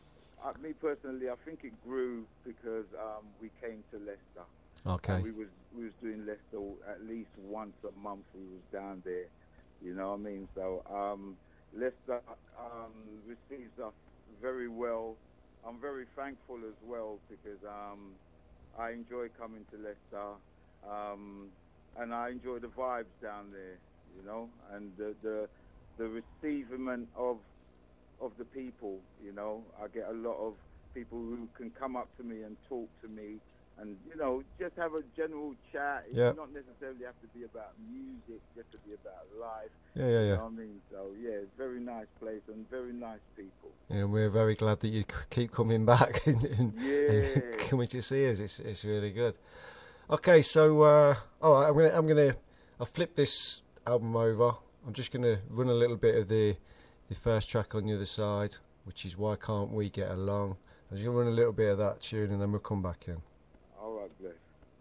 uh, me personally, I think it grew because um, we came to Leicester. Okay. And we was we was doing Leicester at least once a month. We was down there, you know what I mean. So um, Leicester um, receives us very well. I'm very thankful as well because um, I enjoy coming to Leicester, um, and I enjoy the vibes down there, you know, and the the, the receivement of of the people, you know. I get a lot of people who can come up to me and talk to me. And, you know, just have a general chat. It Yeah. not necessarily have to be about music, just to be about life. Yeah, yeah, You yeah. know what I mean? So, yeah, it's a very nice place and very nice people. And we're very glad that you c- keep coming back and, and, Yeah. and coming to see us. It's it's really good. Okay, so uh, all right, I'm gonna I'm gonna I'll flip this album over. I'm just gonna run a little bit of the the first track on the other side, which is Why Can't We Get Along. I'm just gonna run a little bit of that tune, and then we'll come back in. All right, bless.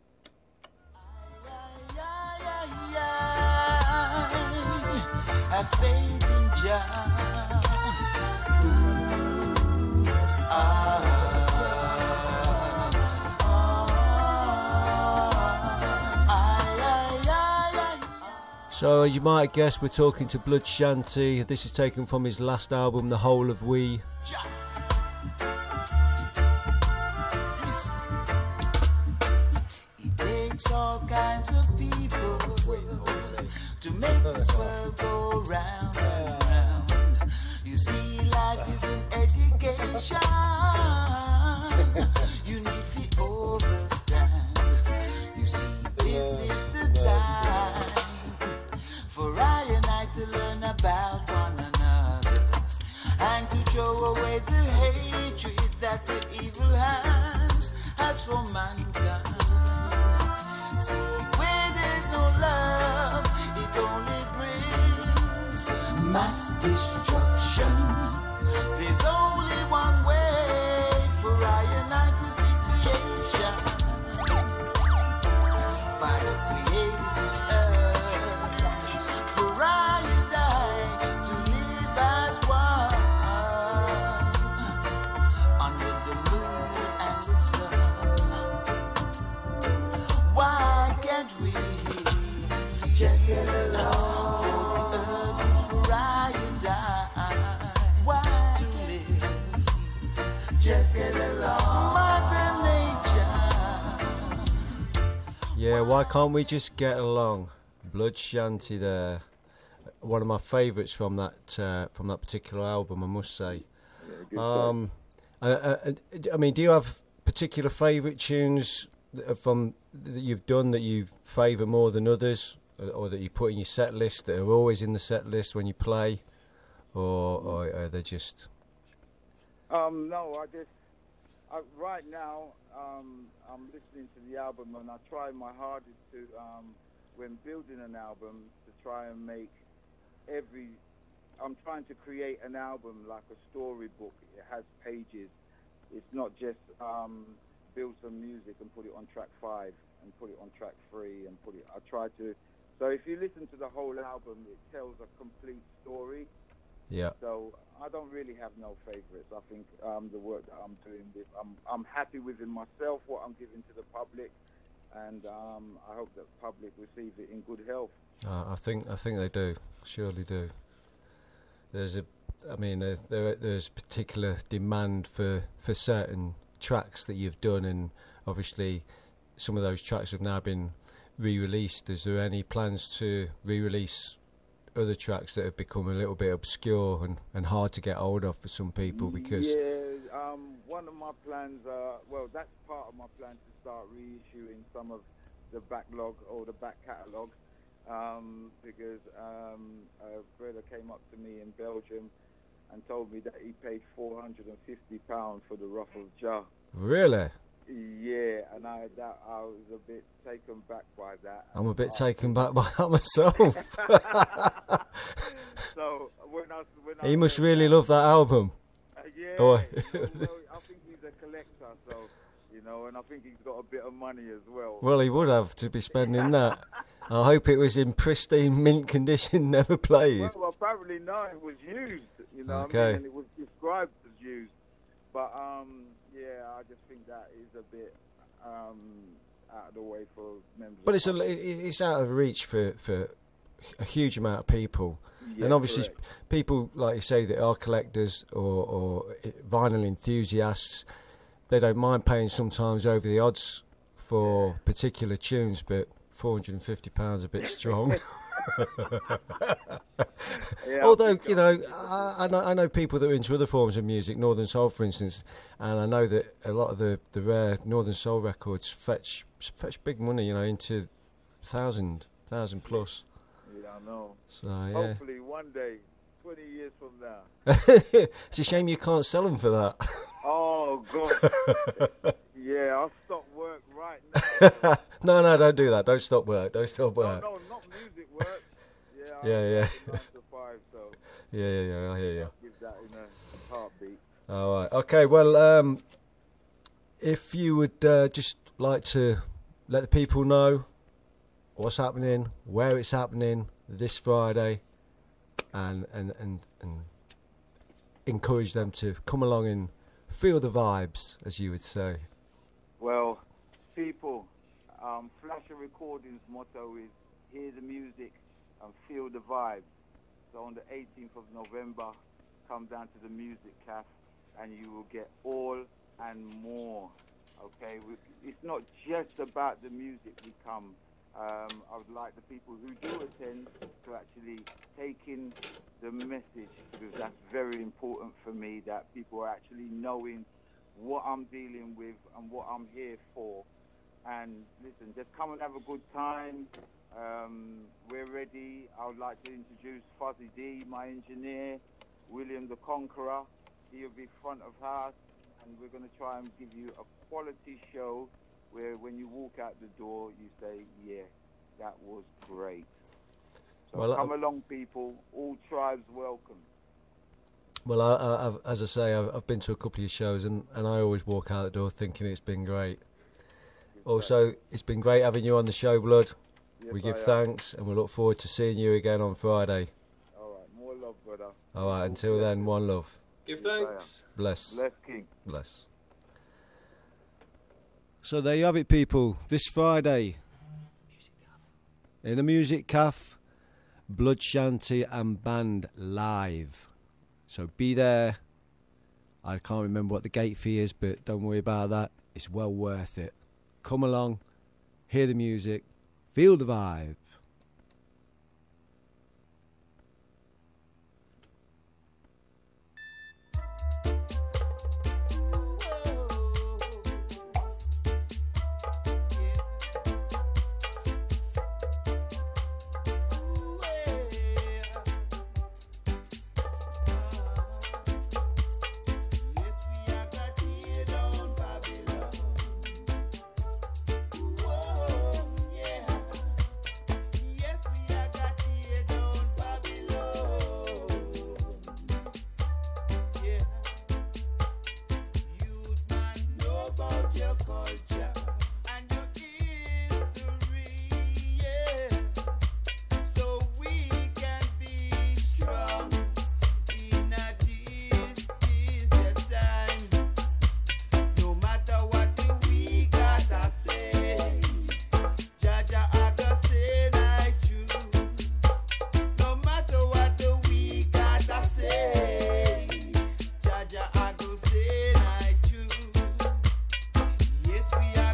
Have faith in Jah. Ooh, ah, So you might guess we're talking to Blood Shanty. This is taken from his last album, The Whole of We. listen. It takes all kinds of people to make this world go round and round. You see, life is an education. You need to understand. You see, this is the time for I and I to learn about one another and to throw away the hatred that the evil has has for mankind. See, where there's no love, it only brings mass destruction. There's only one way for I and I to see creation. Father created this earth for I and I to live as one under the moon and the sun. Why can't we just get along? For the earth is for I and I. Why to live? Just get along. Mother Nature. Yeah, why can't we just get along? Blood Shanty there. One of my favourites from that uh, from that particular album, I must say. good um, uh, uh, I mean, do you have particular favourite tunes that are from that you've done that you favour more than others, or, or that you put in your set list that are always in the set list when you play, or, or are they just? Um, no, I just I, right now um, I'm listening to the album and I try my hardest to um, when building an album to try and make every. I'm trying to create an album like a storybook. It has pages. It's not just um, build some music and put it on track five and put it on track three and put it. I try to. So if you listen to the whole album, it tells a complete story. Yeah. So I don't really have no favourites. I think um, the work that I'm doing, with, I'm I'm happy within myself, what I'm giving to the public, and um, I hope that the public receive it in good health. Uh, I think I think they do, surely do. There's a, I mean, uh, there there's particular demand for, for certain tracks that you've done, and obviously some of those tracks have now been re-released. Is there any plans to re-release other tracks that have become a little bit obscure and, and hard to get hold of for some people? Because yeah, um, one of my plans, uh, well, that's part of my plan to start reissuing some of the backlog or the back catalogue. Um, because um, a brother came up to me in Belgium and told me that he paid four hundred fifty pounds for the Wrath of Jah. really, Yeah, and I that I was a bit taken back by that. I'm a bit taken back by that myself. So when I when I He must said really that- love that album. Uh, yeah, Oh. you know, well, I think he's a collector, so you know, and I think he's got a bit of money as well. Well, he would have to be spending that. I hope it was in pristine mint condition, never played. Well, apparently no, it was used. You know, what I Okay. mean? And it was described as used. But um, yeah, I just think that is a bit um, out of the way for members. But of it's a, public. it- it's out of reach for, for a huge amount of people. Yeah, And obviously, correct. people like you say that are collectors or, or vinyl enthusiasts, they don't mind paying sometimes over the odds for particular tunes, but four hundred and fifty pounds a bit strong. Yeah, Although, you know, I, I know I know people that are into other forms of music, Northern Soul, for instance, and I know that a lot of the, the rare Northern Soul records fetch fetch big money, you know, into thousand thousand plus. Yeah, I know. So yeah, Hopefully one day, twenty years from now. it's a shame you can't sell them for that. Oh, God. Yeah, I'll stop work right now. no, no, don't do that. Don't stop work. Don't stop No, work. no, not music work. Yeah, I'm Yeah, yeah. working nine to five, so Yeah, yeah, yeah. I hear you. I'll give that in a heartbeat. All right. Okay. Well, um, if you would uh, just like to let the people know what's happening, where it's happening this Friday, and and and, and encourage them to come along and feel the vibes, as you would say. Well, people, um, Flasher Recordings' motto is hear the music and feel the vibes. So on the eighteenth of November, come down to the Music Cafe and you will get all and more. Okay, we, it's not just about the music we come. Um, I would like the people who do attend to actually take in the message, because that's very important for me, that people are actually knowing what I'm dealing with and what I'm here for. And listen, just come and have a good time. Um, we're ready. I would like to introduce Fuzzy D, my engineer, William the Conqueror. He'll be front of house, and we're going to try and give you a quality show where when you walk out the door, you say, yeah, that was great. So Well, come I- along, people. All tribes welcome. Well, I, I, I've, as I say, I've, I've been to a couple of shows, and, and I always walk out the door thinking it's been great. Also, it's been great having you on the show, Blood. Yes, we give I am. thanks, and we look forward to seeing you again on Friday. All right, more love, brother. All right, until then, one love. Give Yes, I am. thanks. Bless. Bless King. Bless. So there you have it, people. This Friday, in a music cafe, Blood Shanty and band live. So be there. I can't remember what the gate fee is, but don't worry about that. It's well worth it. Come along, hear the music, feel the vibe. Yes, we are.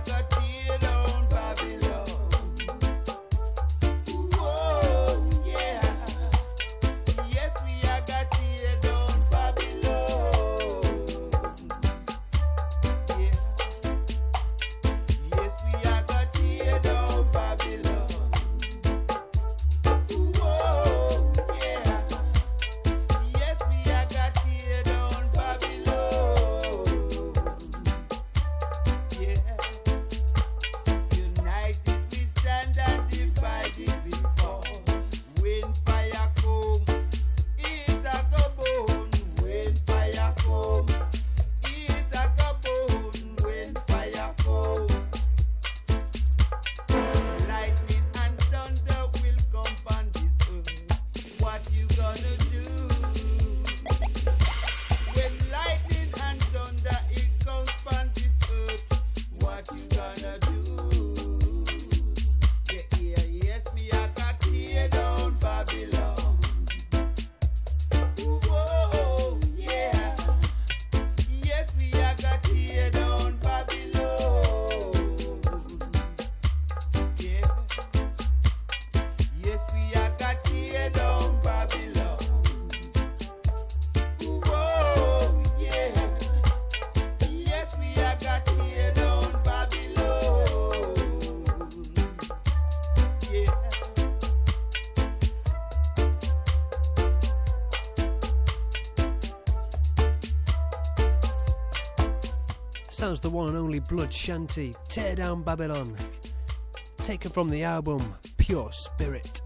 Sounds the one and only Blood Shanty, Tear Down Babylon. Taken from the album Pure Spirit.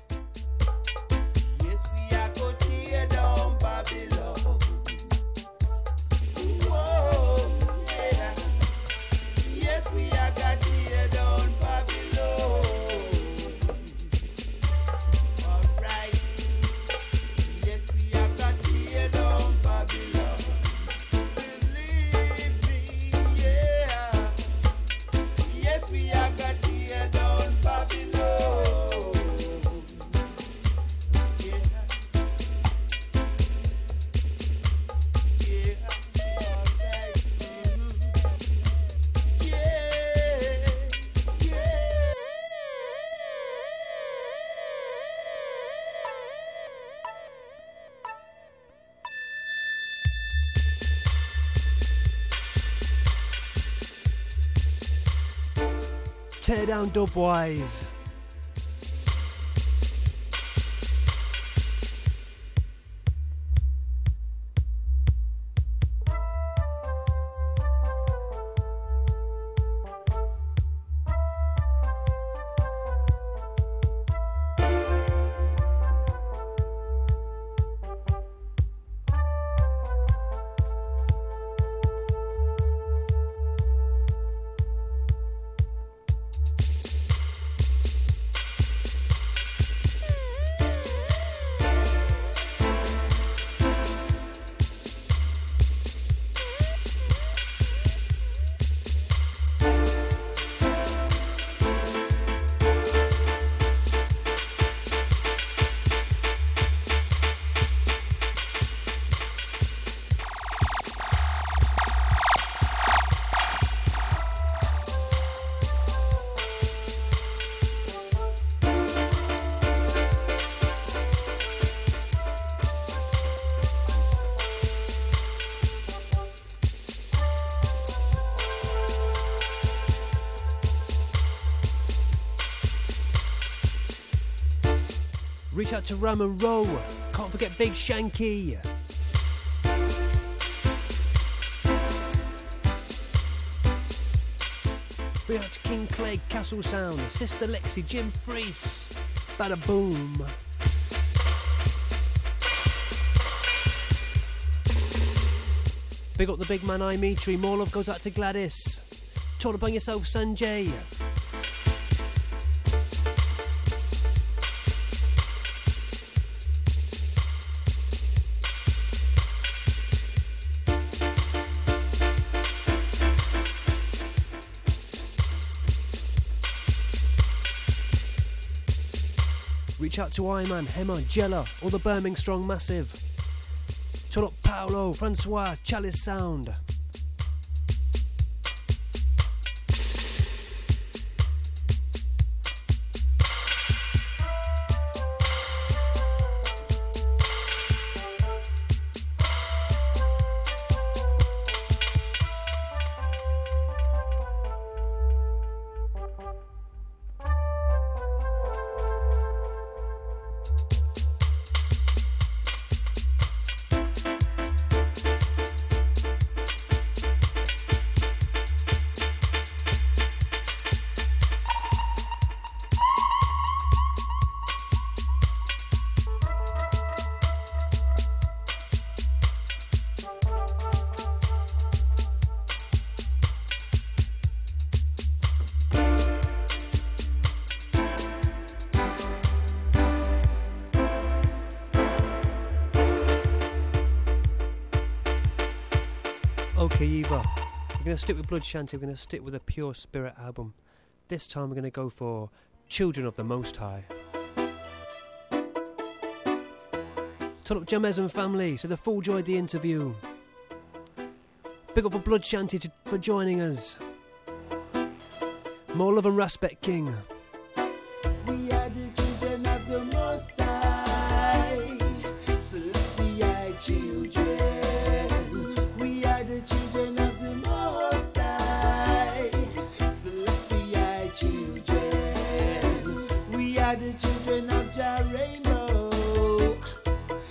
Yes, we are going to tear down Babylon. Whoa, yeah. Yes, we are going to tear down Babylon. All right. Yes, we are going to tear down Babylon. Believe me, yeah. Yes, we are going to tear down Babylon. Yeah. Yeah. All right. Mhm. Yeah. Yeah. Tear Down Dubwise. Reach out to Ram and Row. Can't forget Big Shanky. Reach out to King Clegg, Castle Sound, Sister Lexi, Jim Freese. Bada boom. Big up the big man Imetri. More love goes out to Gladys. Talk upon yourself, Sanjay. Reach out to Iman, Hema, Jella, all the Birmingham Strong Massive. Turn up Paolo, Francois, Chalice Sound. Okay, Eva, we're going to stick with Blood Shanty, we're going to stick with a Pure Spirit album. This time we're going to go for Children of the Most High. Turn up Jamez and family, so the full joy of the interview. Big up for Blood Shanty to, for joining us. More love and respect, King. We are the children of the Most High, Celestial children. We are the children of the Most High, Celestial children. We are the children of Jah Rainbow,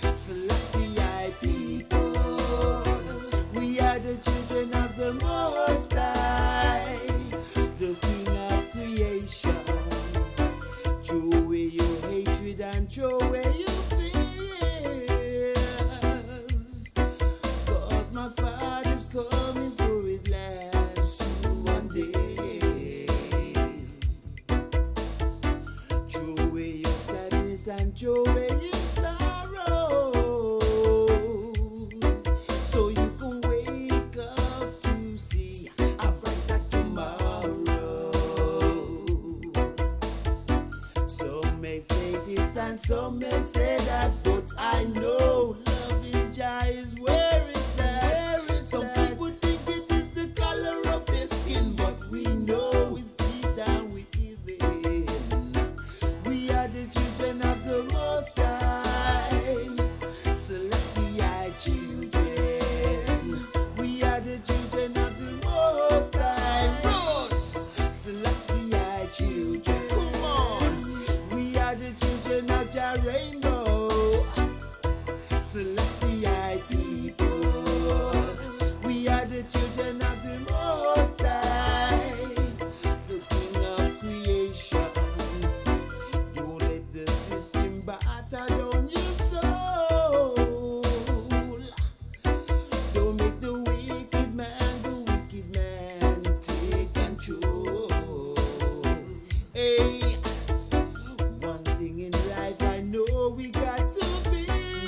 Celestial people. We are the children of the Most and throw away your sorrows, so you can wake up to see a brighter tomorrow. Some may say this and some may say that, but I know loving Jah is where it's at. Some people think it is the color of their skin, but we know it's deep down within. We are the children of the Most High, celestial children. We are the children of the Most High, roots, celestial children. Come on, we are the children of Jah Rainbow, celestial people. We are the children of the Most High, the King of creation. Don't let the system batter down your soul. Don't make the wicked man, the wicked man take control. Hey, one thing in life I know we got to be.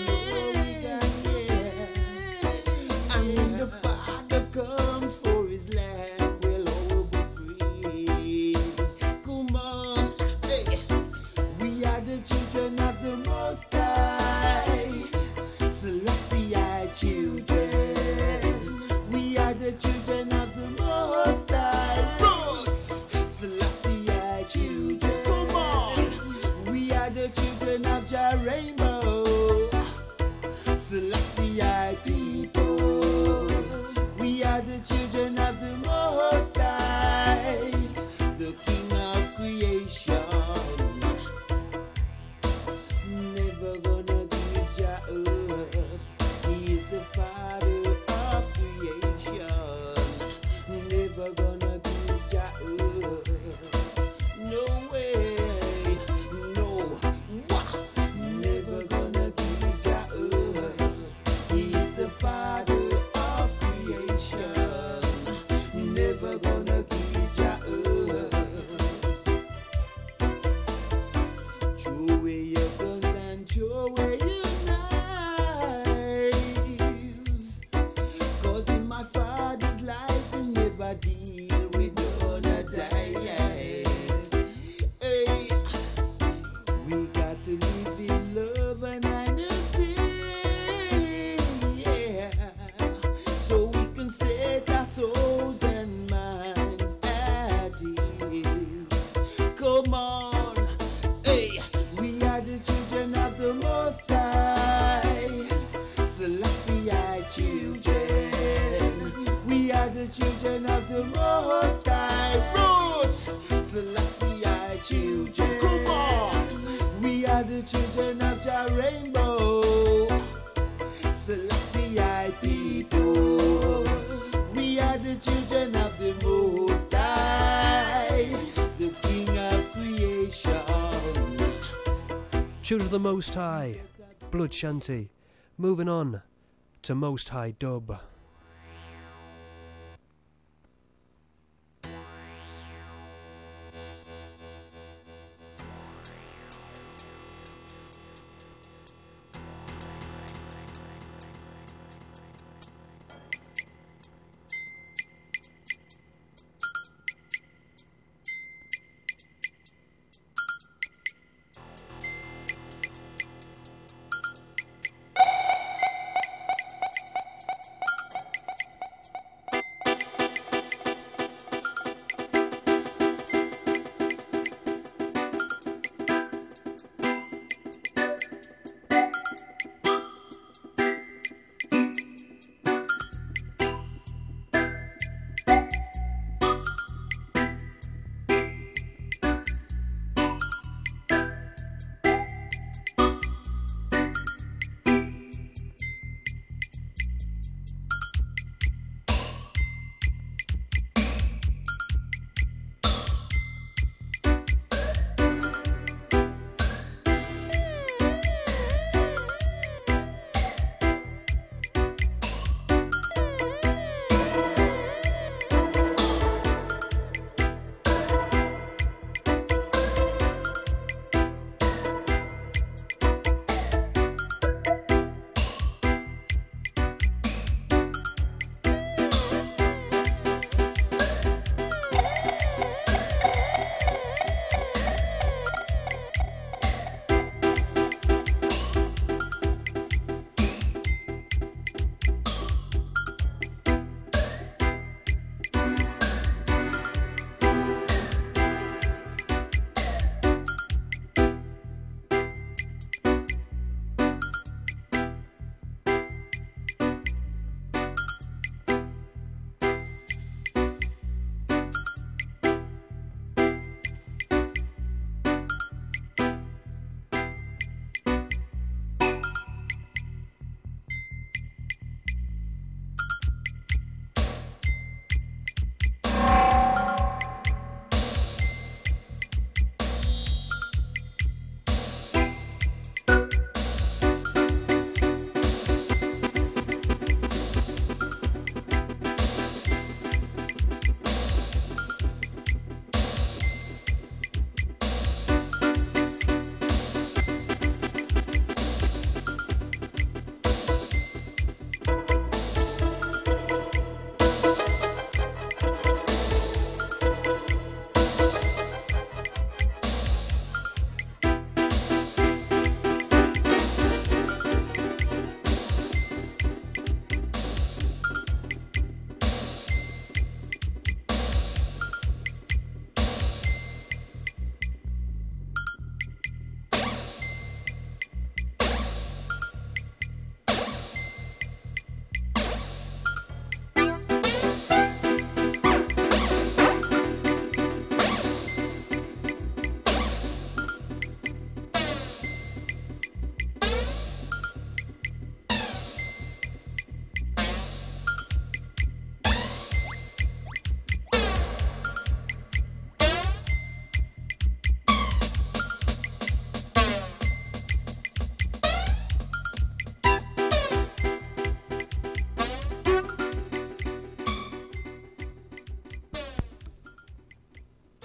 And when the Father comes for his land, we'll all be free. Come on, hey. We are the children of the Most High, celestial children. We are the children of the Most High, roots, celestial children. Come on, we are the children of Jah Rainbow, celestial people. We are the children of the Most High, the King of creation. Never gonna give Jah up. He is the Father of creation. Never gonna give Jah up. No way, no. Wah. Never gonna give Jah up. He is the Father of creation. Never gonna give Jah up. Throw away your guns and throw away your knives, 'cause in my Father's life he never deal with none of that. Hey, we got to live in love and unity, yeah, so we can set our souls and minds at ease. Come on, hey, we are the children of the Most High, celestial children. We are the children of the Most High, roots, celestial children. Come on, we are the children of Jah Rainbow, celestial people. We are the children of the Most High, the King of creation. Children of the Most High, Blood Shanty. Moving on to Most High Dub.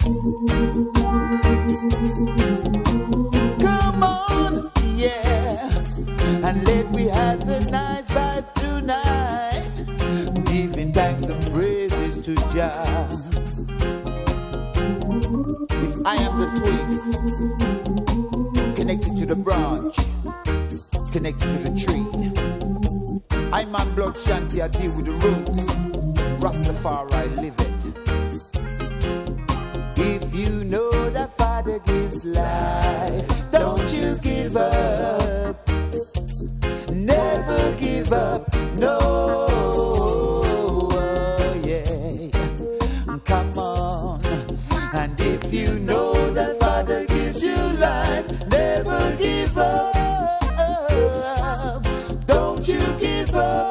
Come on, yeah, and let we have the nice vibes tonight, giving thanks and praises to Jah. If I am the twig, connected to the branch, connected to the tree, I'm on blood shanty, I deal with the roots, Rastafari live it. If you know that Father gives life, don't you give up, never give up, no, oh, yeah, come on. And if you know that Father gives you life, never give up, don't you give up,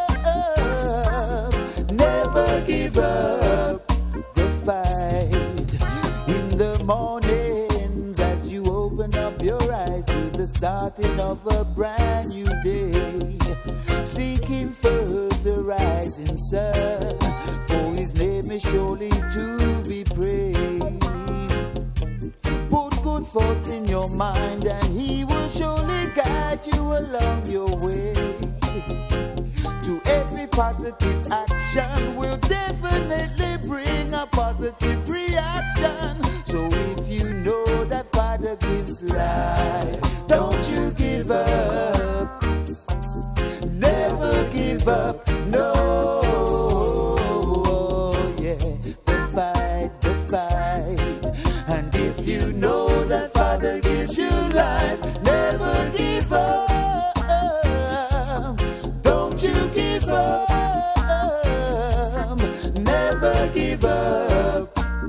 never give up the fight. In the mornings as you open up your eyes to the starting of a brand new day, seeking first the rising sun, for his name is surely to be praised. Put good thoughts in your mind and he will surely guide you along your way. To every positive action will definitely bring a positive reaction. So if you know that Father gives life, don't you give up, never give up, no, oh, yeah, the fight, the fight. And if you know that Father gives you life, never give up, don't you give up, never give up,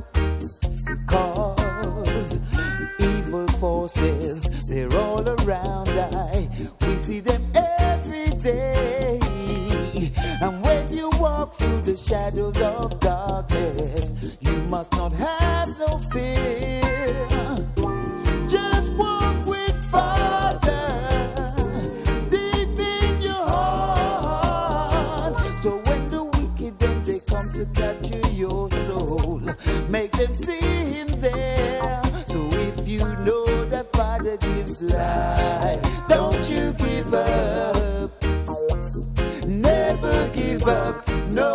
'cause evil forces, they're all around. I, we see them every day. And when you walk through the shadows of darkness, you must not have no fear. Just walk with Father deep in your heart. So when the wicked then they come to capture your soul, make them see him there. So if you know that Father gives life, don't you give up, never give up, no,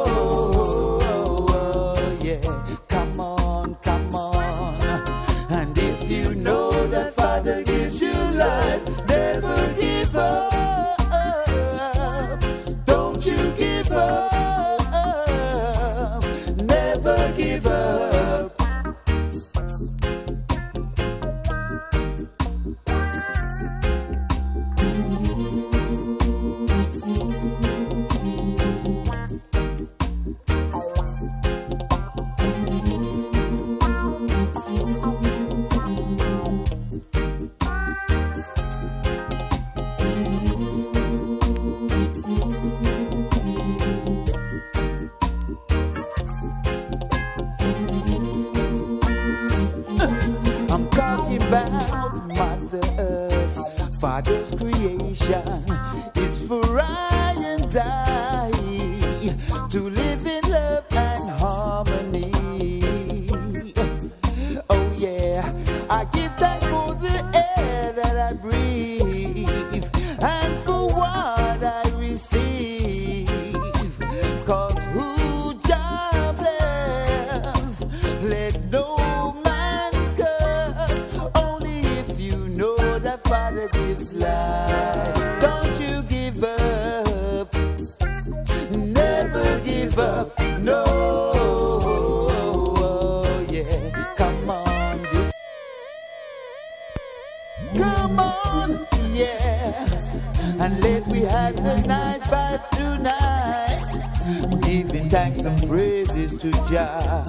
yeah, come on, come on. And if you know that Father gives you life, never give up, don't you give up, never give up. I'm talking about Mother Earth, Father's creation is for I and I to live in love and harmony. Oh yeah, I give thanks for the air that I breathe and for what I receive. 'Cause who Jah bless, let no man curse. Only if you know that Father gives life, don't you give up, never give up, no, yeah, come on, this, come on, yeah, and let we have the nice vibe tonight, giving thanks and praises to Jah.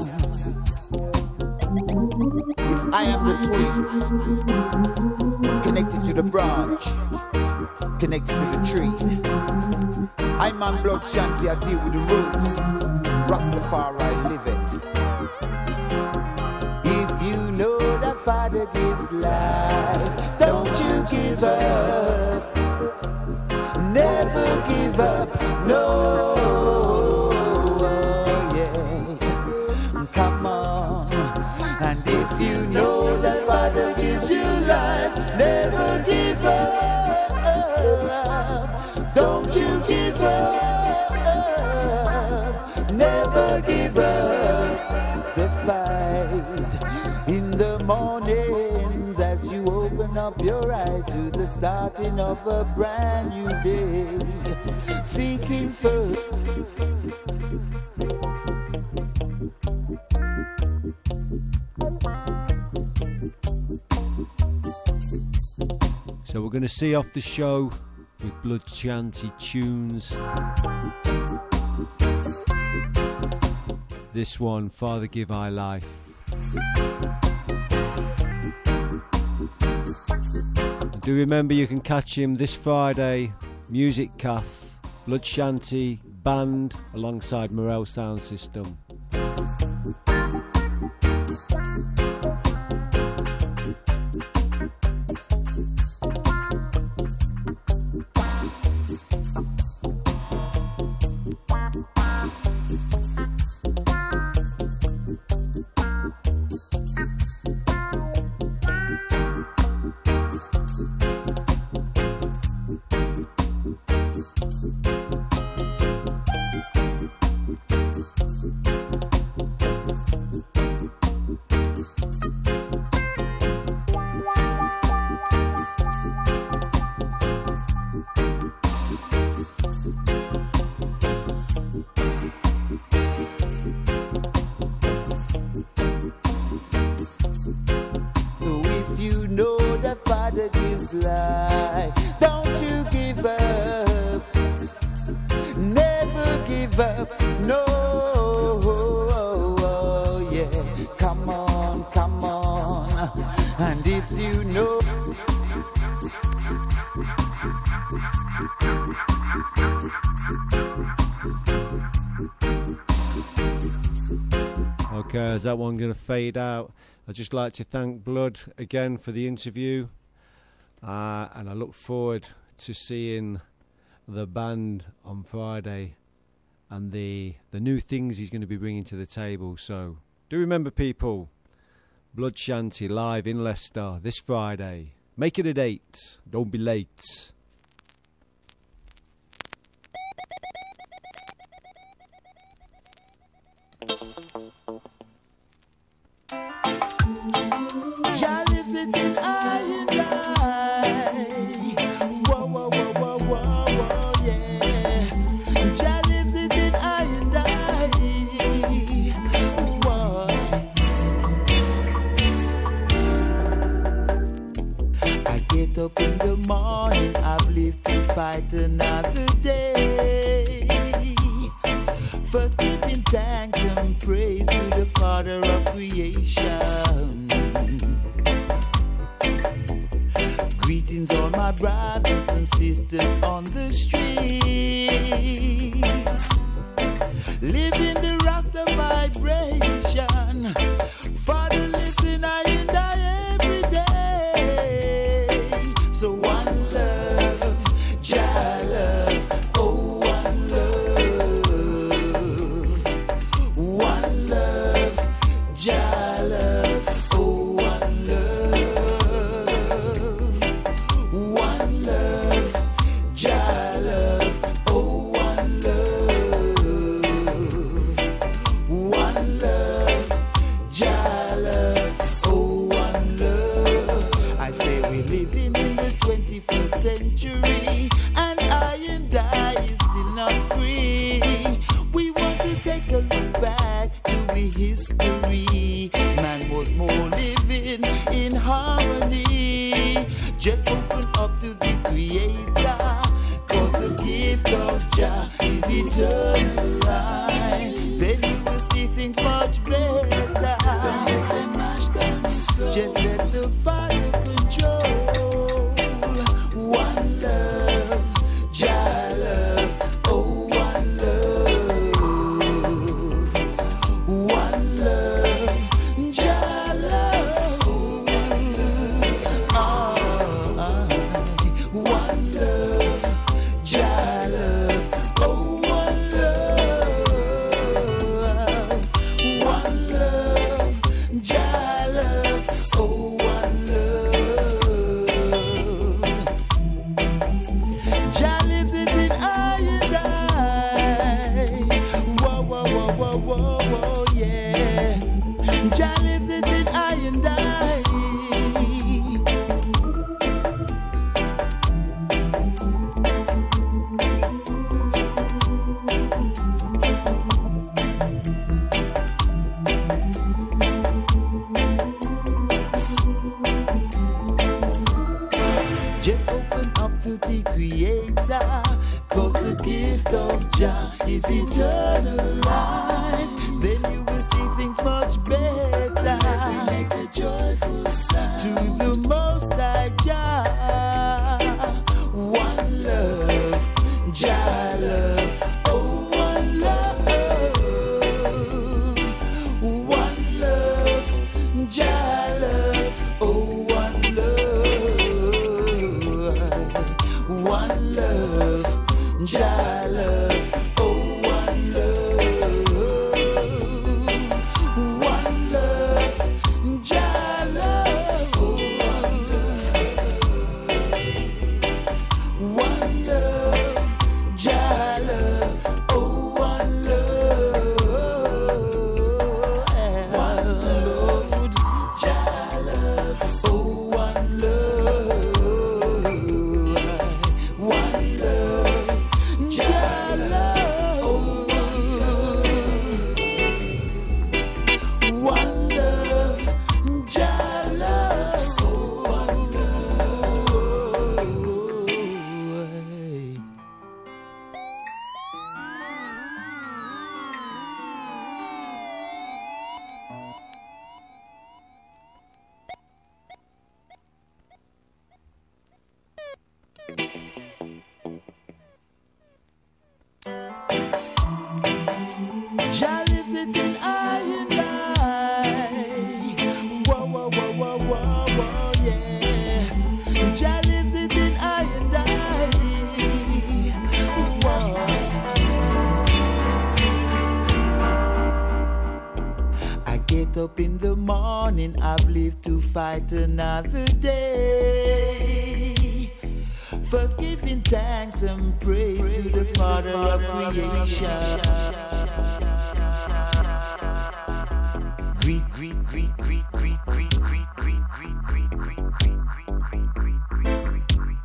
If I am the twig, connected to the branch, connected to the tree, I'm on blood shanty, I deal with the roots, Rastafari live it. If you know that Father gives life, don't you give up, never give up, no, yeah, come on. up your eyes to the starting of a brand new day. Seeking first. So we're going to see off the show with Blood Shanty tunes. This one, Father Give I Life. And do remember you can catch him this Friday, Music Cafe, Blood Shanty Band alongside Morel Sound System. Okay, is that one going to fade out? I'd just like to thank Blood again for the interview, uh, and I look forward to seeing the band on Friday and the the new things he's going to be bringing to the table. So do remember, people, Blood Shanty live in Leicester this Friday. Make it a date, don't be late. Jah lives it in I and I. Whoa, whoa, whoa, whoa, whoa, whoa, yeah. Jah lives it in I and I. Whoa. I get up in the morning, I've lived to fight another day. First giving thanks and praise to the Father of creation. Greetings all my brothers and sisters on the streets. Living the Rasta vibration. Father lives in I and I every day. So one love, Jah love, oh one love. One love, Jah love, oh one love. One love, Jah love, oh one love. One love, Jah love, oh one love. I say we're living in the twenty-first century, and I and I is still not free. We want to take a look back to the history. Man was more living in harmony. Just open up to the Creator, cause the gift of Jah is eternal life. Then you will see things much better. Don't let them mash down your soul. Just let the fire control. One love, Jah love, oh one love. One love, Jah love, oh one love. Ah, one love, Jah love, oh one love. One love, Jah love, oh one love. Jah lives it in I and I. Whoa, whoa, whoa, whoa, whoa, whoa, yeah. Jah lives it in I and I. Creator. Cause the gift of Jah is eternal life. Then you will see things much better. We make a joyful sound to the Most High Jah. One love, Jah love. Oh, one love, one love, Jah love. Oh, one love, one love. Jah love, oh one love, one love, Jah love, oh one love, Jah love, oh one love, one love, Jah love, oh one love, one love. Jah love, one love, Jah love, one Jah lives it in I and I. Whoa, whoa, whoa, whoa, whoa, whoa, yeah. Jah lives it in I and I. Whoa. I get up in the morning, I've lived to fight another day. First giving thanks and praise, praise to the Father of creation. Greet, greet, greet, greet, greet, greet, greet, greet, greet, greet, greet, greet, greet, greet, greet,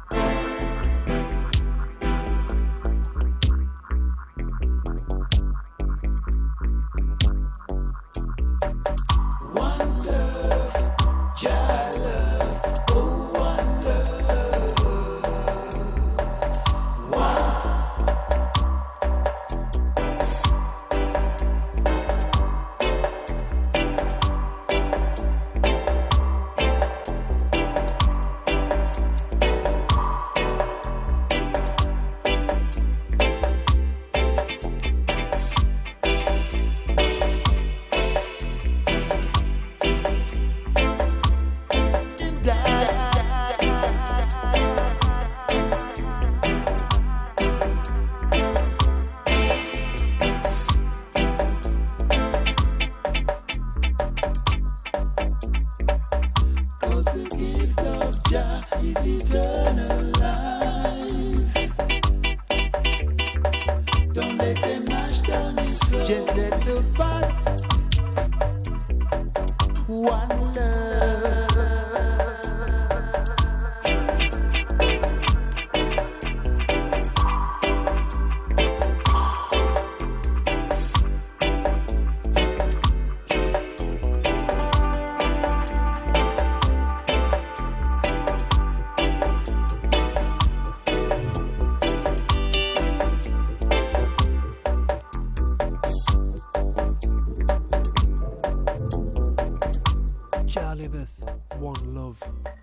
one love, Jah love, oh one love, one. Cause the gift of Jah is eternal life. Don't let them mash down your soul. Just let the fire. One love. Jah liveth, one love.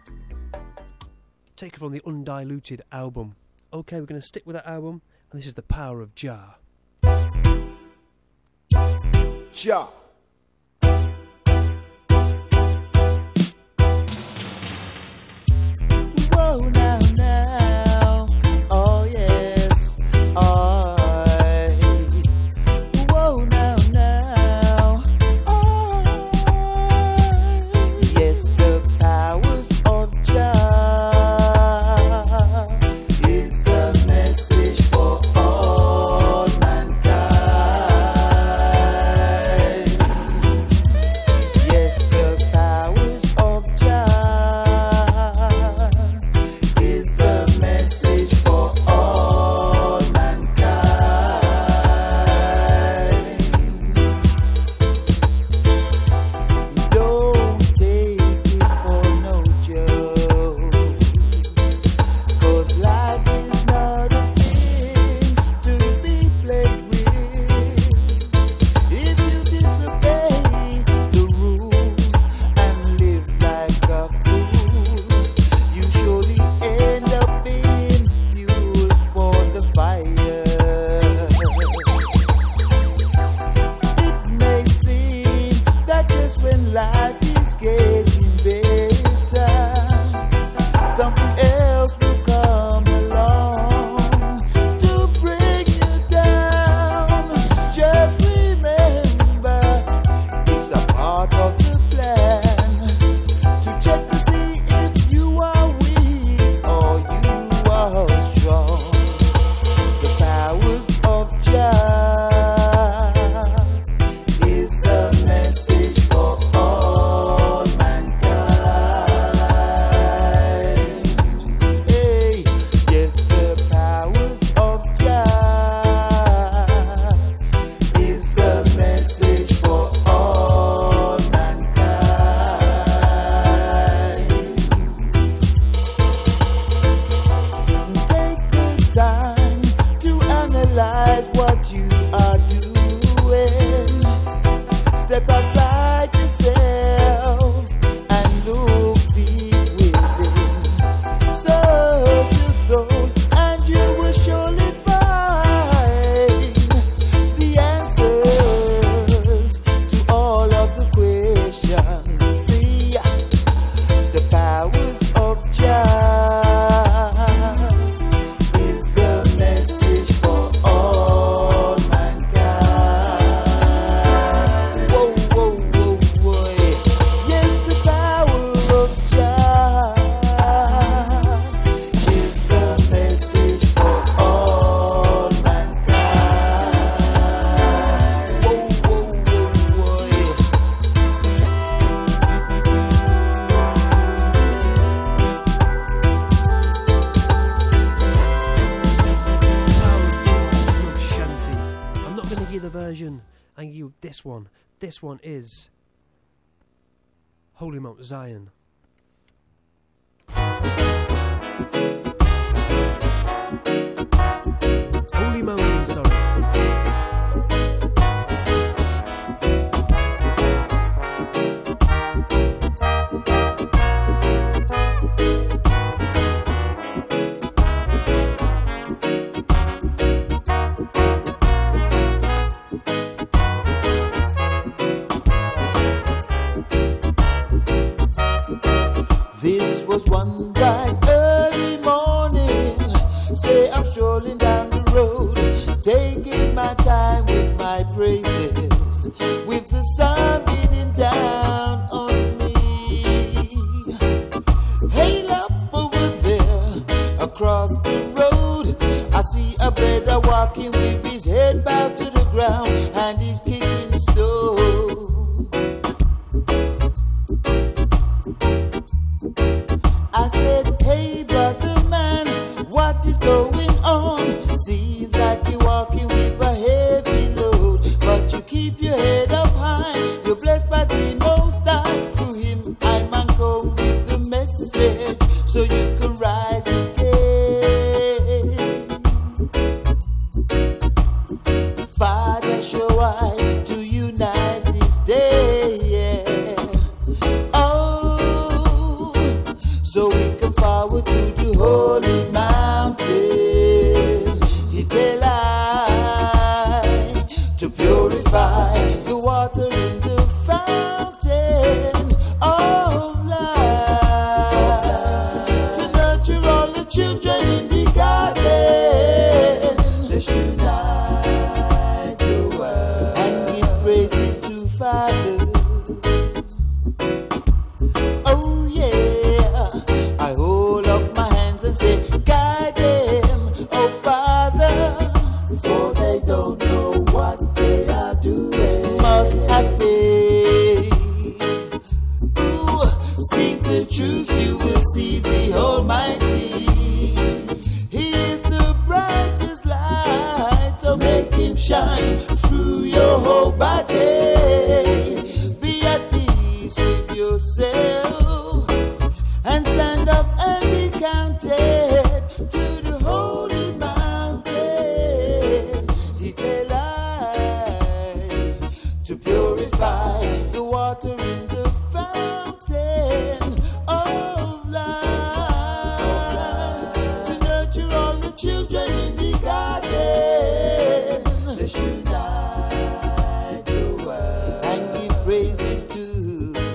Taken from the Undiluted album. Okay, we're going to stick with that album, and this is The Power of Jah. Jah. Whoa, now, now. Oh, yes. Oh, whoa, now, now. Oh, yes, the powers of Jah is the message for all mankind. life is getting better, something else will come along to bring you down. Just remember, it's a part of the plan to check to see if you are weak or you are strong. The powers of Jah is a message for all mankind. Hey, yes, the powers of Jah is a message for all mankind. Take the time to analyze what you are doing. Step outside yourself and look deep within. Search your soul and you will surely find the answers to all of the questions. See, the powers of Jah is a message for all mankind. Whoa, whoa, whoa, whoa. Yes, the power of Jah is a message for all mankind. Whoa, whoa, whoa, whoa. Shanty. I'm not going to give you the version. I'm give you this one. This one is Holy Mount Zion. Holy Mountain, sorry. This was one bright early morning. Say I'm strolling down the road, taking my time with my praises, with the sun beating down on me. Hey, up over there, across the road, I see a brother walking with his head bowed to the ground, and he's kicking stones. I said, hey brother man, what is going on? Seems like you're walking with a heavy load, but you keep your head up high. You're blessed by the Most High. Through him I man come with the message, so you can rise again. Father, show I to unite this day, yeah. Oh, so we can forward to the holy mountain. He tell I to purify the water in the fountain of life, to nurture all the children in the garden. Let's unite the world and give praises to Father. Oh yeah, I hold up my hands and say, guide them, oh Father, for they don't know what they are doing. Must have faith. Ooh, seek the truth, you will see the Almighty. He is the brightest light, so make him shine through your whole body. Be at peace with yourself and stand up and be counted to the holy mountain. He tell I to purify the water in the fountain of life, to nurture all the children in the garden. Let's unite the world and give praises to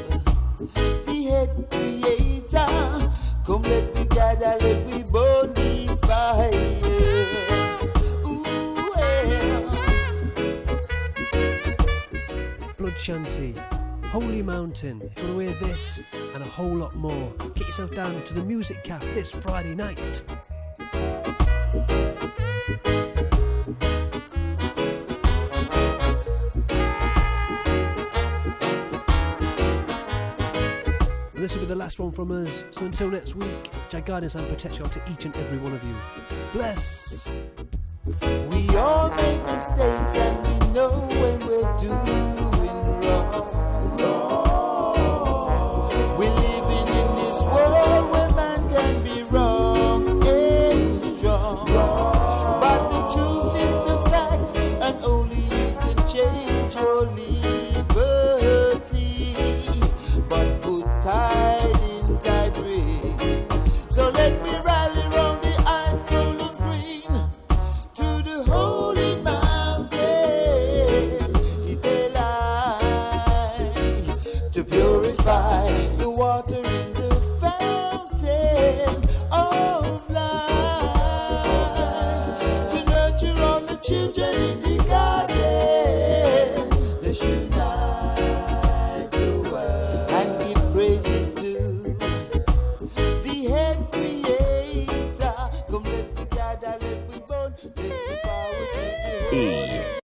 together, let we burn the fire. Blood Shanty, Holy Mountain. If you want to hear this and a whole lot more, get yourself down to the Music Cafe this Friday night. And this will be the last one from us. So until next week, Jah guidance and protection to each and every one of you. Bless. We all make mistakes and we know when we're doing wrong.